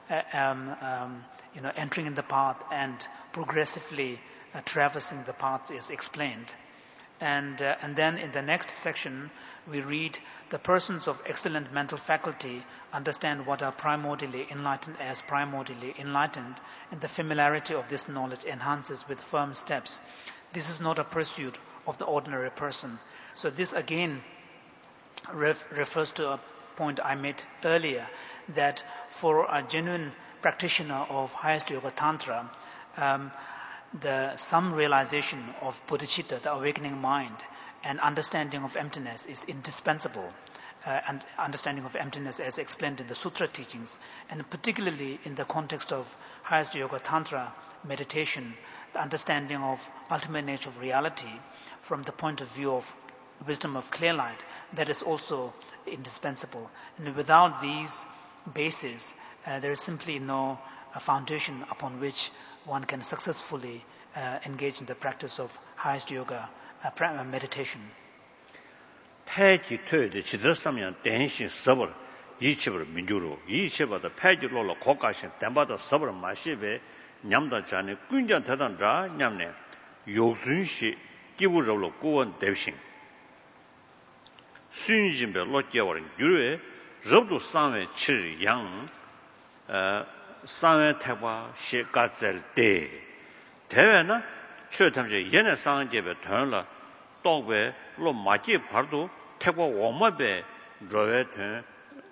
entering in the path and progressively traversing the path is explained. And then in the next section, we read, the persons of excellent mental faculty understand what are primordially enlightened as primordially enlightened, and the familiarity of this knowledge enhances with firm steps. This is not a pursuit of the ordinary person. So this again refers to a point I made earlier, that for a genuine practitioner of highest yoga tantra, some realization of bodhicitta, the awakening mind, and understanding of emptiness is indispensable. And understanding of emptiness as explained in the sutra teachings, and particularly in the context of highest yoga tantra meditation, the understanding of ultimate nature of reality from the point of view of wisdom of clear light, that is also indispensable. And without these bases, there is simply no foundation upon which one can successfully engage in the practice of highest yoga meditation. 패지 토요일 지들삼면 대신 서버 이치버 민주로 이치버다 패지로로 고가신 담바다 서버 마시베 냠다 전에 군전 대단자 냠네 요순시 기부적으로 구원 대신 순진배 로께버린 유에 접도 상회 7양 상회 태과 시가절 때 대회나 최탐제 얘네 상제배 돈라 또베 로 마지 바도 태과 오마베 로웨튼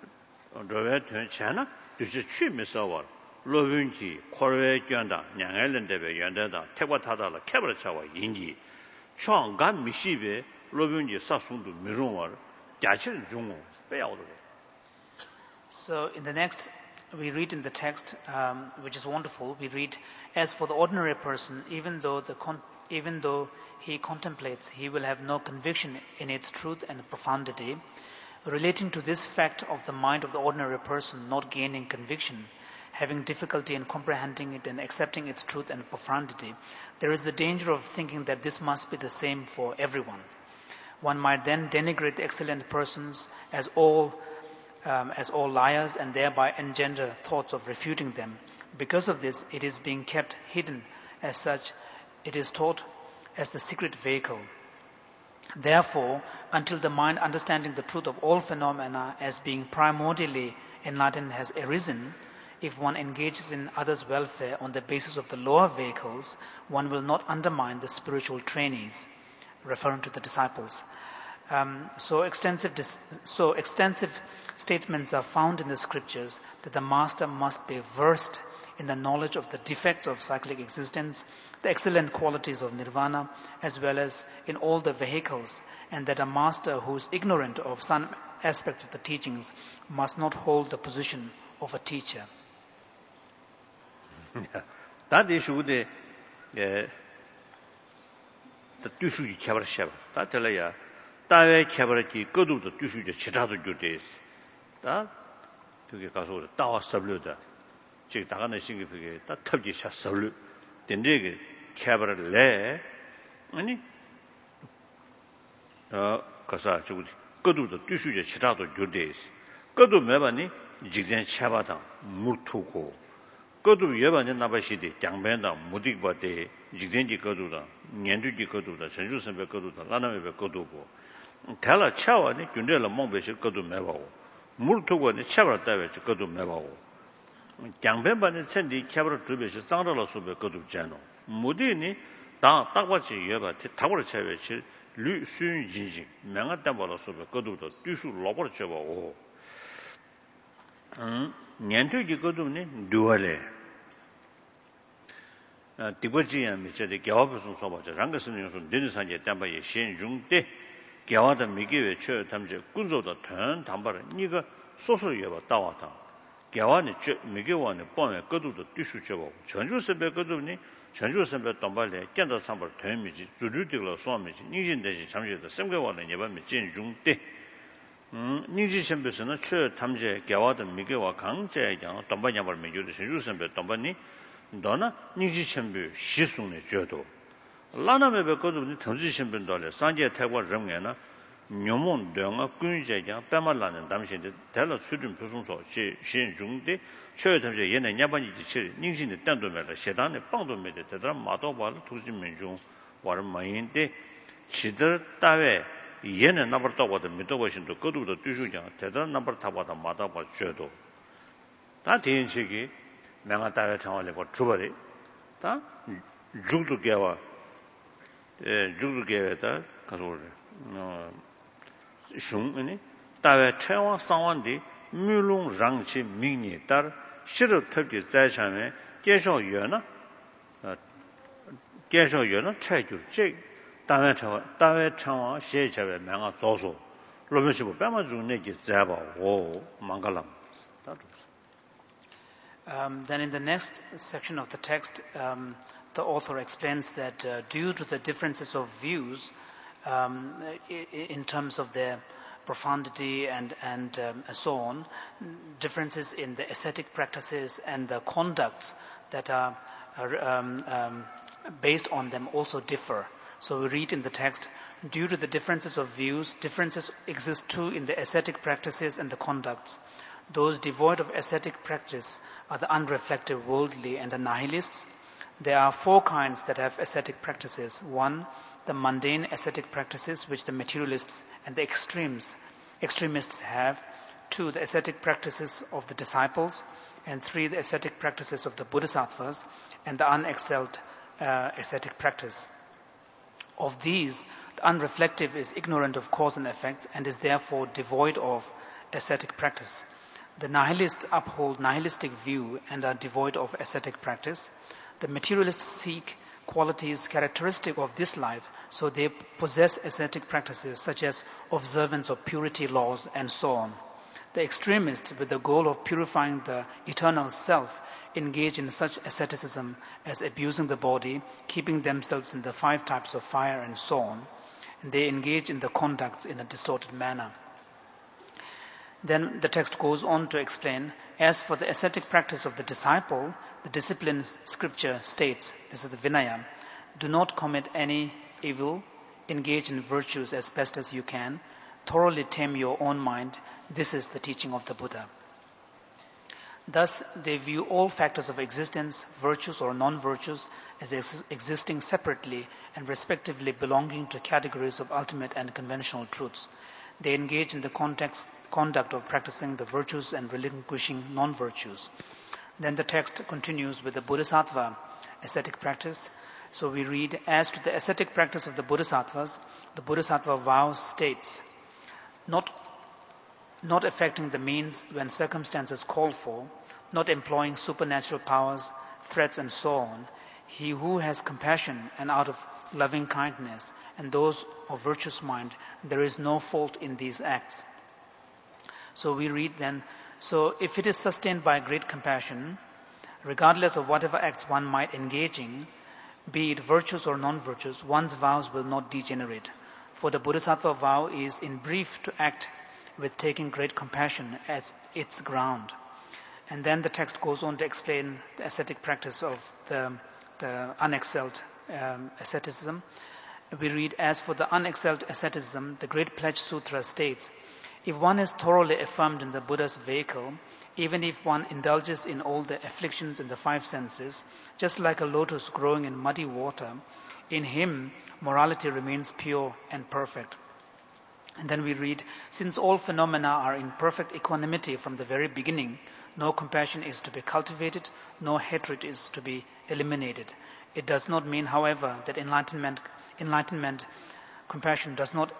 차나 dus 취미서와 로빈지 코르웨 견다 냥엘렌데베 연데다 태과 타다라 캐버차와 인지 총감 미시베 로빈지 사순도 미롱와 자칠 중고 빼야오도. So in the next, we read in the text, which is wonderful, we read, as for the ordinary person, even though he contemplates, he will have no conviction in its truth and profundity. Relating to this fact of the mind of the ordinary person not gaining conviction, having difficulty in comprehending it and accepting its truth and profundity, there is the danger of thinking that this must be the same for everyone. One might then denigrate excellent persons as all liars and thereby engender thoughts of refuting them. Because of this, it is being kept hidden. As such, it is taught as the secret vehicle. Therefore, until the mind understanding the truth of all phenomena as being primordially enlightened has arisen, if one engages in others' welfare on the basis of the lower vehicles, one will not undermine the spiritual trainees, referring to the disciples. So extensive statements are found in the scriptures that the master must be versed in the knowledge of the defects of cyclic existence, the excellent qualities of nirvana, as well as in all the vehicles, and that a master who is ignorant of some aspect of the teachings must not hold the position of a teacher. That is the tusuji chabarshaba. That 따외 캐버기 거두도 뒤슈제 지다도 주데스 다 그게 가서 따와 섭려다 즉 다가는 신기 그게 다 탑기 샷섭려 된데게 캐버를 내 아니 가서 저기 거두도 뒤슈제 지다도 주데스 거두 매반이 직전 차바다 물투고 거두 예반이 나바시디 장변다 무디바데 직전지 거두다 년두지 거두다 전주선배 거두다 라나메배 거두고 달라 차와니 준데라 몽베시 거두 매바고 물투고니 차바라 따베 거두 매바고 장변반이 천디 차바라 두베시 쌍라라 수배 거두 잖노 무디니 다 딱바치 예바티 타버라 차베치 류순진지 명아따바라 수배 거두도 뒤수 로버를 쳐보고 년두지 거두니 두월에 디버지야 미쳐데 겨워서 써봐자 랑가스는 요소 내는산제 담바에 신중대 겨와다 미기에 쳐 담제 군조도 던 담바를 니가 소소여봐 따와다 겨와니 저 미기와니 뻔에 거두도 뒤수쳐보고 전주선배 거두니 전주선배 담발에 깬다 삼벌 되미지 주류들로 소미지 니진대지 잠시도 sem개와는 예반미 진중대 닝지 선배서는 저 탐제 겨와다 미기와 강제장 담바냐벌 미주도 전주선배 담바니 너나 닝지 선배 시송의 줘도 라나메베 거두니 던지 선배들에 산제 태과 정에나 녀몬 대가 군제장 빼말라는 담신데 달러 수준 표송소 신중대 최 탐제 얘네 냐반이 지치 닝신의 단도메라 세단의 빵도메데 대단 마도발 투지민중 와르 마인데 지들 따외 얘네 나버다고도 믿어보신도 거두도 뒤주장 대단 나버 타바다 마다바 줘도 다 대인식이 명아 따외 창원에 거 주버리 다 죽도 개와 죽도 개에다 가서 슝니 따외 최원 상원디 뮤롱 랑치 민니 따 시르 특기 자산에 계속 연나 차이주제 따외 창원 시제에 명아 소소 로면시고 빼만 주네기 자바 오 망갈람 Then in the next section of the text, the author explains that due to the differences of views in terms of their profundity and so on, differences in the ascetic practices and the conducts that are based on them also differ. So we read in the text, due to the differences of views, differences exist too in the ascetic practices and the conducts. Those devoid of ascetic practice are the unreflective, worldly, and the nihilists. There are 4 kinds that have ascetic practices. 1, the mundane ascetic practices which the materialists and the extremists have. 2, the ascetic practices of the disciples. And 3, the ascetic practices of the bodhisattvas and the unexcelled ascetic practice. Of these, the unreflective is ignorant of cause and effect and is therefore devoid of ascetic practice. The nihilists uphold nihilistic view and are devoid of ascetic practice. The materialists seek qualities characteristic of this life, so they possess ascetic practices such as observance of purity laws and so on. The extremists, with the goal of purifying the eternal self, engage in such asceticism as abusing the body, keeping themselves in the 5 types of fire and so on. And they engage in the conducts in a distorted manner. Then the text goes on to explain, as for the ascetic practice of the disciple, the discipline scripture states, this is the Vinaya, do not commit any evil, engage in virtues as best as you can, thoroughly tame your own mind, this is the teaching of the Buddha. Thus, they view all factors of existence, virtues or non-virtues, as existing separately and respectively belonging to categories of ultimate and conventional truths. They engage in the conduct of practicing the virtues and relinquishing non-virtues. Then the text continues with the bodhisattva ascetic practice. So we read, as to the ascetic practice of the bodhisattvas, the bodhisattva vow states, not affecting the means when circumstances call for, not employing supernatural powers, threats and so on, he who has compassion and out of loving kindness and those of virtuous mind, there is no fault in these acts. So we read then, so if it is sustained by great compassion, regardless of whatever acts one might engage in, be it virtues or non-virtues, one's vows will not degenerate. For the Bodhisattva vow is in brief to act with taking great compassion as its ground. And then the text goes on to explain the ascetic practice of the unexcelled asceticism. We read, as for the unexcelled asceticism, the Great Pledge Sutra states, if one is thoroughly affirmed in the Buddha's vehicle, even if one indulges in all the afflictions in the five senses, just like a lotus growing in muddy water, in him morality remains pure and perfect. And then we read, since all phenomena are in perfect equanimity from the very beginning, no compassion is to be cultivated, no hatred is to be eliminated. It does not mean, however, that compassion does not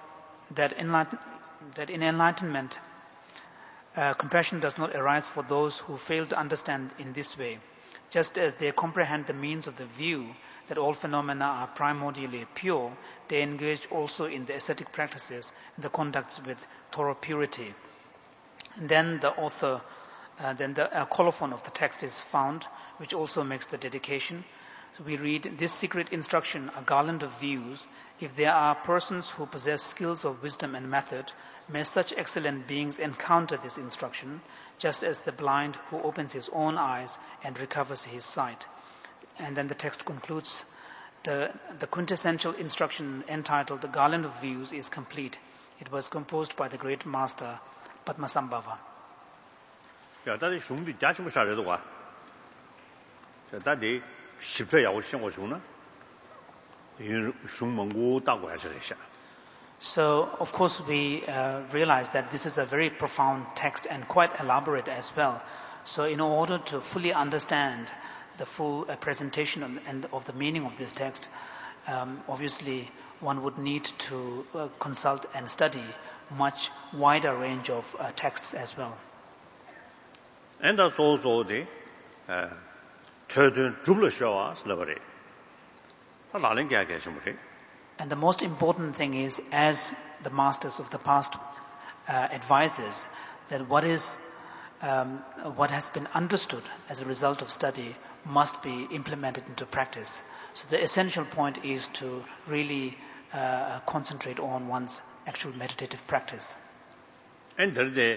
arise for those who fail to understand in this way. Just as they comprehend the means of the view that all phenomena are primordially pure, they engage also in the ascetic practices and the conducts with thorough purity. And then the colophon of the text is found, which also makes the dedication. So we read, this secret instruction, a garland of views, if there are persons who possess skills of wisdom and method, may such excellent beings encounter this instruction, just as the blind who opens his own eyes and recovers his sight. And then the text concludes, the quintessential instruction entitled The Garland of Views is complete. It was composed by the great master Padmasambhava. So, of course, we realize that this is a very profound text and quite elaborate as well. So, in order to fully understand the full presentation of the meaning of this text, obviously one would need to consult and study much wider range of texts as well. And that's also the and the most important thing is, as the masters of the past advises, that what has been understood as a result of study must be implemented into practice. So the essential point is to really concentrate on one's actual meditative practice. And the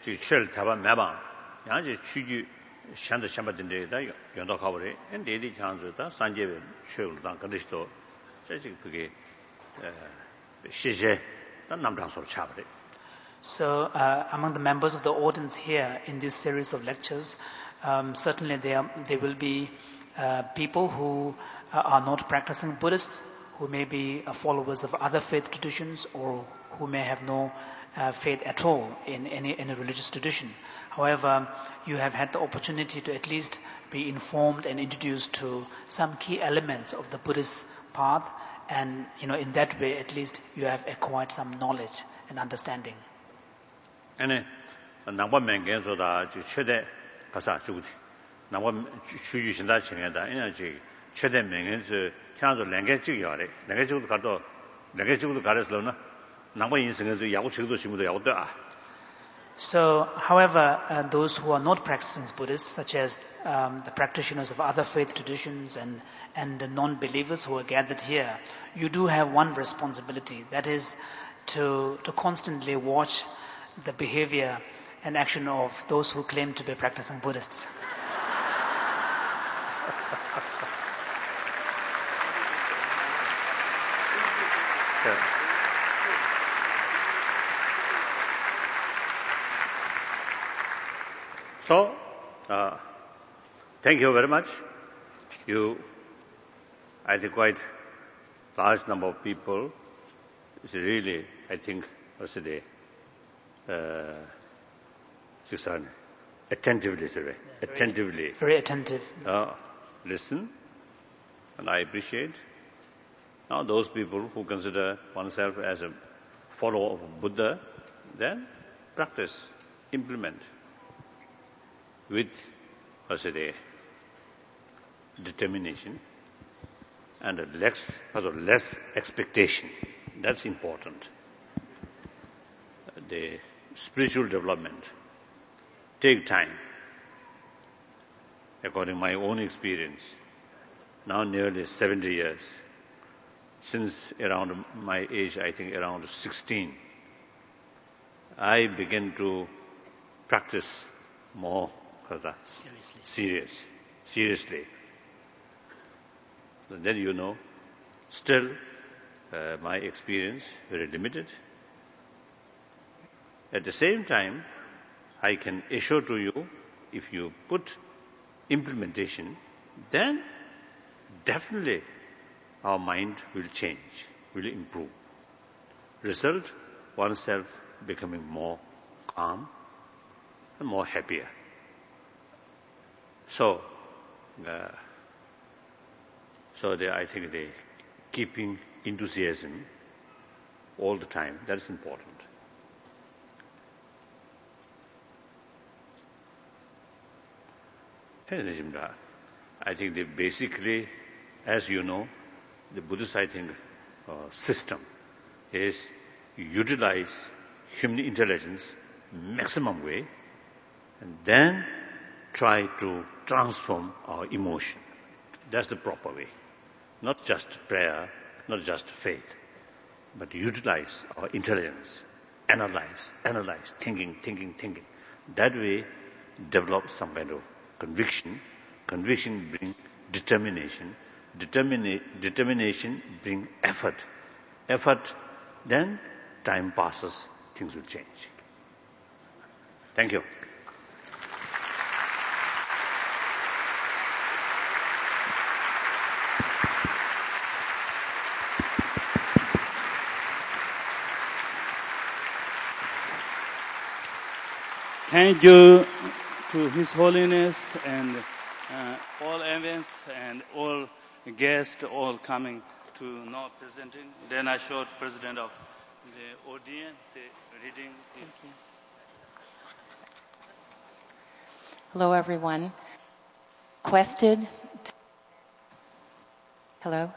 shanda shambadinde da yondo khabare and dedi chanzu da sanje shul da kadisto jeji kuge shije da namdang so chabre. So among the members of the audience here in this series of lectures, certainly there will be people who are not practicing Buddhists, who may be followers of other faith traditions, or who may have no faith at all in any religious tradition. However, you have had the opportunity to at least be informed and introduced to some key elements of the Buddhist path, and in that way at least you have acquired some knowledge and understanding. And nangpa mengen so da ji chede kasa chuti nangpa chuju shinda chenge da ina ji chede mengen so kyanzo lenge ji yare lenge ji gu gares lo na nangpa yin singen so yagu chigdo shimudo yagu da. So, however, those who are not practicing Buddhists, such as the practitioners of other faith traditions and the non-believers who are gathered here, you do have one responsibility, that is to constantly watch the behavior and action of those who claim to be practicing Buddhists. So, thank you very much. I think quite large number of people, it's really, I think, also the attentively, very attentive. Listen, and I appreciate. Now, those people who consider oneself as a follower of Buddha, then practice, implement with determination and less expectation. That's important. The spiritual development take time. According to my own experience, now nearly 70 years, since around my age, I think around 16, I began to practice more seriously. And then still my experience very limited. At the same time, I can assure to you, if you put implementation, then definitely our mind will change, will improve. Result, oneself becoming more calm and more happier. So I think the keeping enthusiasm all the time, that is important. I think basically, as you know, the Buddhist, system is utilize human intelligence maximum way and then try to transform our emotion. That's the proper way. Not just prayer, not just faith, but utilize our intelligence, analyze, thinking. That way, develop some kind of conviction. Conviction brings determination. Determination brings effort. Then time passes, things will change. Thank you. Thank you to His Holiness and all events and all guests, all coming to now presenting. Then I showed President of the ODN, the reading. Thank you. Hello, everyone. Hello.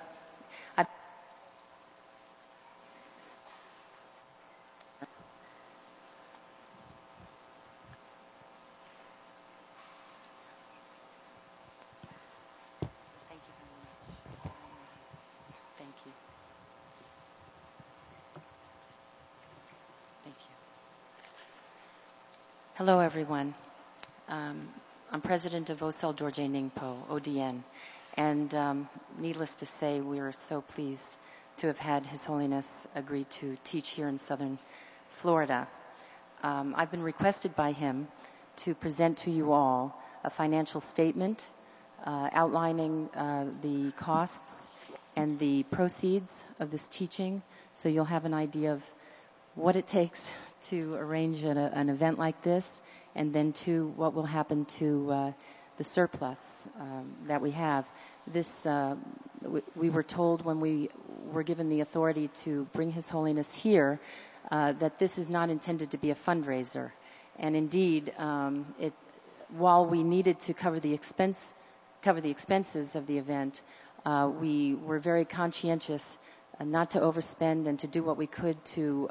Hello, everyone. I'm President of Osel Dorje Ningpo, ODN, and needless to say, we are so pleased to have had His Holiness agree to teach here in southern Florida. I've been requested by him to present to you all a financial statement outlining the costs and the proceeds of this teaching, so you'll have an idea of what it takes to arrange an event like this, and then to what will happen to the surplus that we have. This, we were told when we were given the authority to bring His Holiness here that this is not intended to be a fundraiser. And indeed, while we needed to cover the expenses of the event, we were very conscientious not to overspend and to do what we could to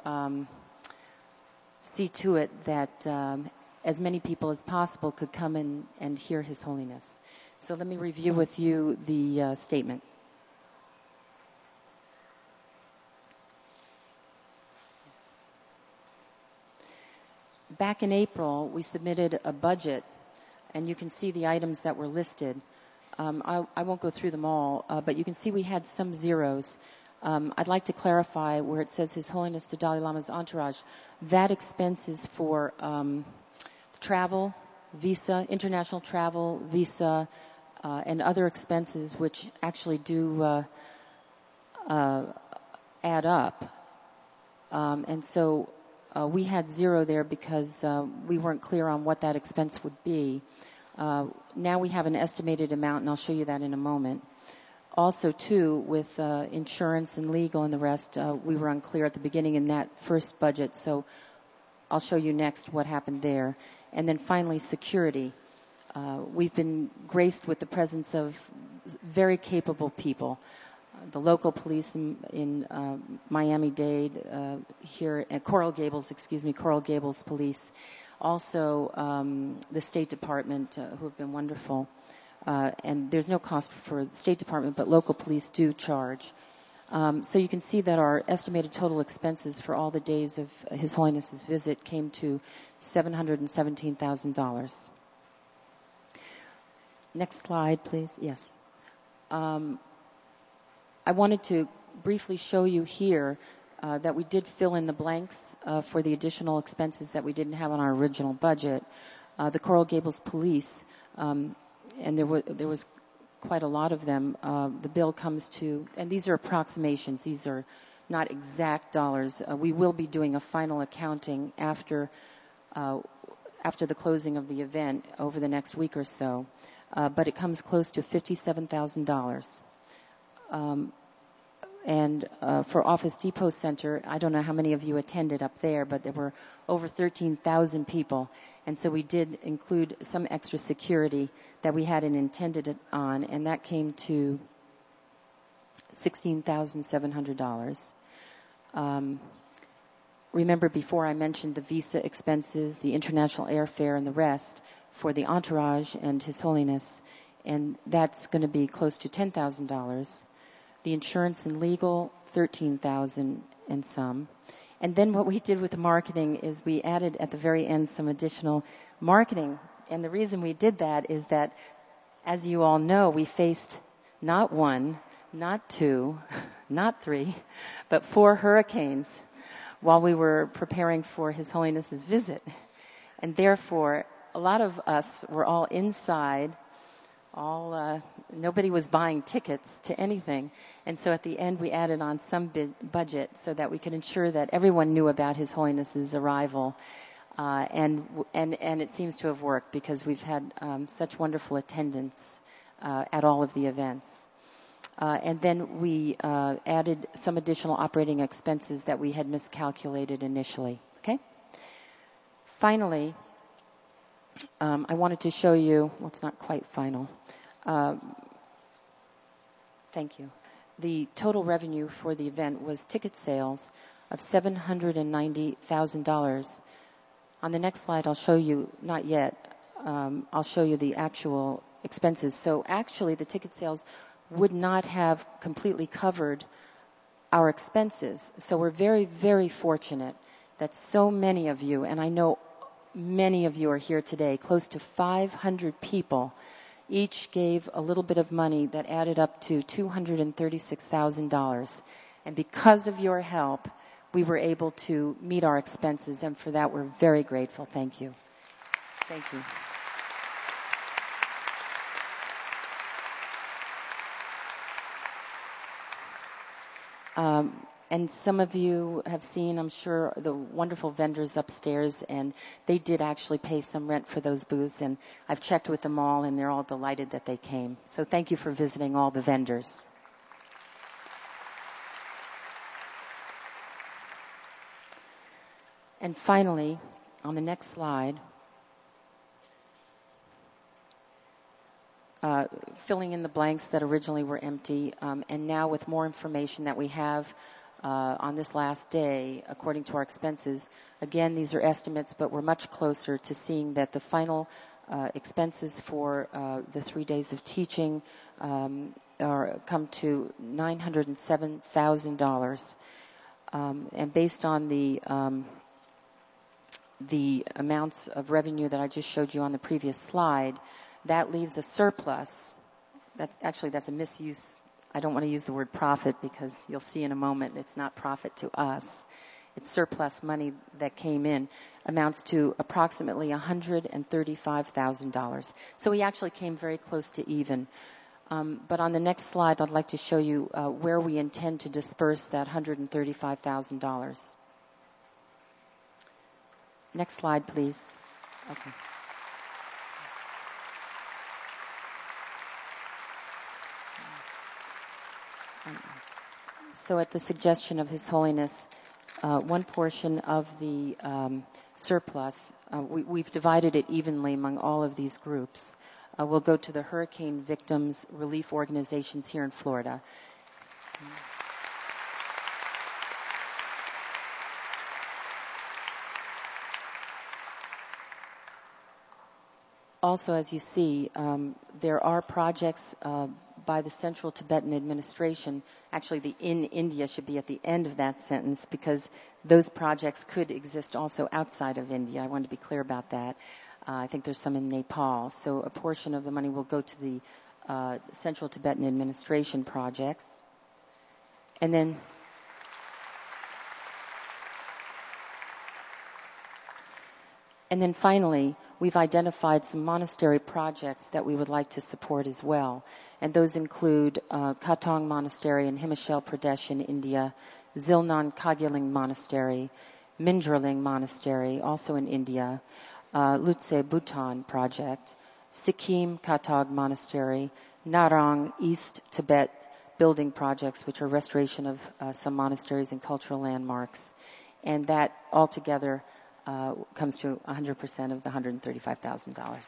see to it that as many people as possible could come in and hear His Holiness. So let me review with you the statement. Back in April, we submitted a budget, and you can see the items that were listed. I won't go through them all, but you can see we had some zeros. I'd like to clarify where it says His Holiness the Dalai Lama's entourage. That expense is for travel, visa, international travel, visa, and other expenses which actually do add up. And so we had zero there because we weren't clear on what that expense would be. Now we have an estimated amount, and I'll show you that in a moment. Also, too, with insurance and legal and the rest, we were unclear at the beginning in that first budget, so I'll show you next what happened there. And then finally, security. We've been graced with the presence of very capable people. The local police in Miami-Dade, here at Coral Gables Police. Also, the State Department, who have been wonderful. And there's no cost for the State Department, but local police do charge. So you can see that our estimated total expenses for all the days of His Holiness's visit came to $717,000. Next slide, please. Yes. I wanted to briefly show you here that we did fill in the blanks for the additional expenses that we didn't have on our original budget. The Coral Gables Police, and there was quite a lot of them. The bill comes to, and these are approximations. These are not exact dollars. We will be doing a final accounting after the closing of the event over the next week or so. But it comes close to $57,000. And for Office Depot Center, I don't know how many of you attended up there, but there were over 13,000 people. And so we did include some extra security that we hadn't intended it on, and that came to $16,700. Remember before I mentioned the visa expenses, the international airfare, and the rest for the entourage and His Holiness, and that's going to be close to $10,000. The insurance and legal, $13,000 and some. And then what we did with the marketing is we added at the very end some additional marketing. And the reason we did that is that, as you all know, we faced not one, not two, not three, but 4 hurricanes while we were preparing for His Holiness's visit. And therefore, a lot of us were all inside. Nobody was buying tickets to anything. And so at the end, we added on some budget so that we could ensure that everyone knew about His Holiness's arrival. And it seems to have worked because we've had such wonderful attendance at all of the events. And then we added some additional operating expenses that we had miscalculated initially. Okay? Finally, I wanted to show you, well, it's not quite final. Thank you. The total revenue for the event was ticket sales of $790,000. On the next slide, I'll show you, not yet, I'll show you the actual expenses. So actually, the ticket sales would not have completely covered our expenses. So we're very, very fortunate that so many of you, and I know many of you are here today, close to 500 people, each gave a little bit of money that added up to $236,000. And because of your help, we were able to meet our expenses, and for that we're very grateful. Thank you. Thank you. And some of you have seen, I'm sure, the wonderful vendors upstairs, and they did actually pay some rent for those booths, and I've checked with them all, and they're all delighted that they came. So thank you for visiting all the vendors. And finally, on the next slide, filling in the blanks that originally were empty, and now with more information that we have on this last day, according to our expenses. Again, these are estimates, but we're much closer to seeing that the final expenses for the 3 days of teaching come to $907,000. And based on the amounts of revenue that I just showed you on the previous slide, that leaves a surplus. That's a misuse. I don't want to use the word profit because you'll see in a moment it's not profit to us. It's surplus money that came in, amounts to approximately $135,000. So we actually came very close to even. But on the next slide, I'd like to show you where we intend to disperse that $135,000. Next slide, please. Okay. So at the suggestion of His Holiness, one portion of the surplus, we've divided it evenly among all of these groups, will go to the hurricane victims relief organizations here in Florida. Also, as you see, there are projects by the Central Tibetan Administration. Actually, the in India should be at the end of that sentence because those projects could exist also outside of India. I want to be clear about that. I think there's some in Nepal. So a portion of the money will go to the Central Tibetan Administration projects. And then finally, we've identified some monastery projects that we would like to support as well. And those include Katong Monastery in Himachal Pradesh in India, Zilnan Kagyaling Monastery, Mindraling Monastery, also in India, Lutse Bhutan Project, Sikkim Katog Monastery, Narang East Tibet building projects, which are restoration of some monasteries and cultural landmarks. And that altogether comes to 100% of the $135,000.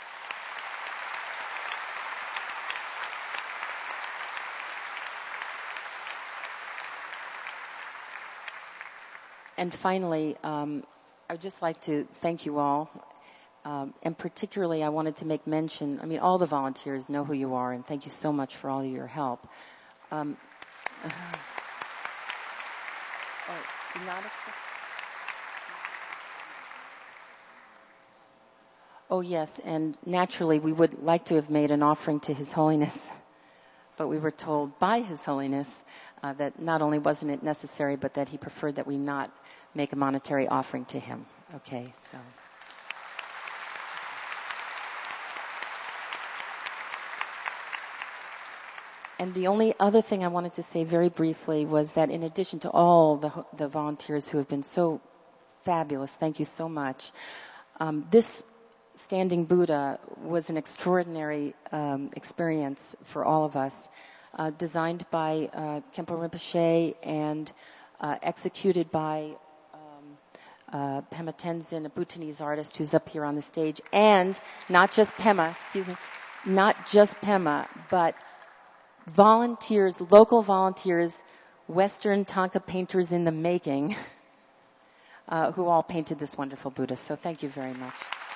And finally, I'd just like to thank you all. And particularly, I wanted to make mention, all the volunteers know who you are, and thank you so much for all of your help. Oh, yes, and naturally, we would like to have made an offering to His Holiness, but we were told by His Holiness that not only wasn't it necessary, but that he preferred that we not make a monetary offering to him. Okay, so. And the only other thing I wanted to say very briefly was that in addition to all the volunteers who have been so fabulous, thank you so much, this Standing Buddha was an extraordinary experience for all of us, designed by Khenpo Rinpoche and executed by Pema Tenzin, a Bhutanese artist who's up here on the stage, and not just Pema, but volunteers, local volunteers, Western Thangka painters in the making, who all painted this wonderful Buddha. So thank you very much.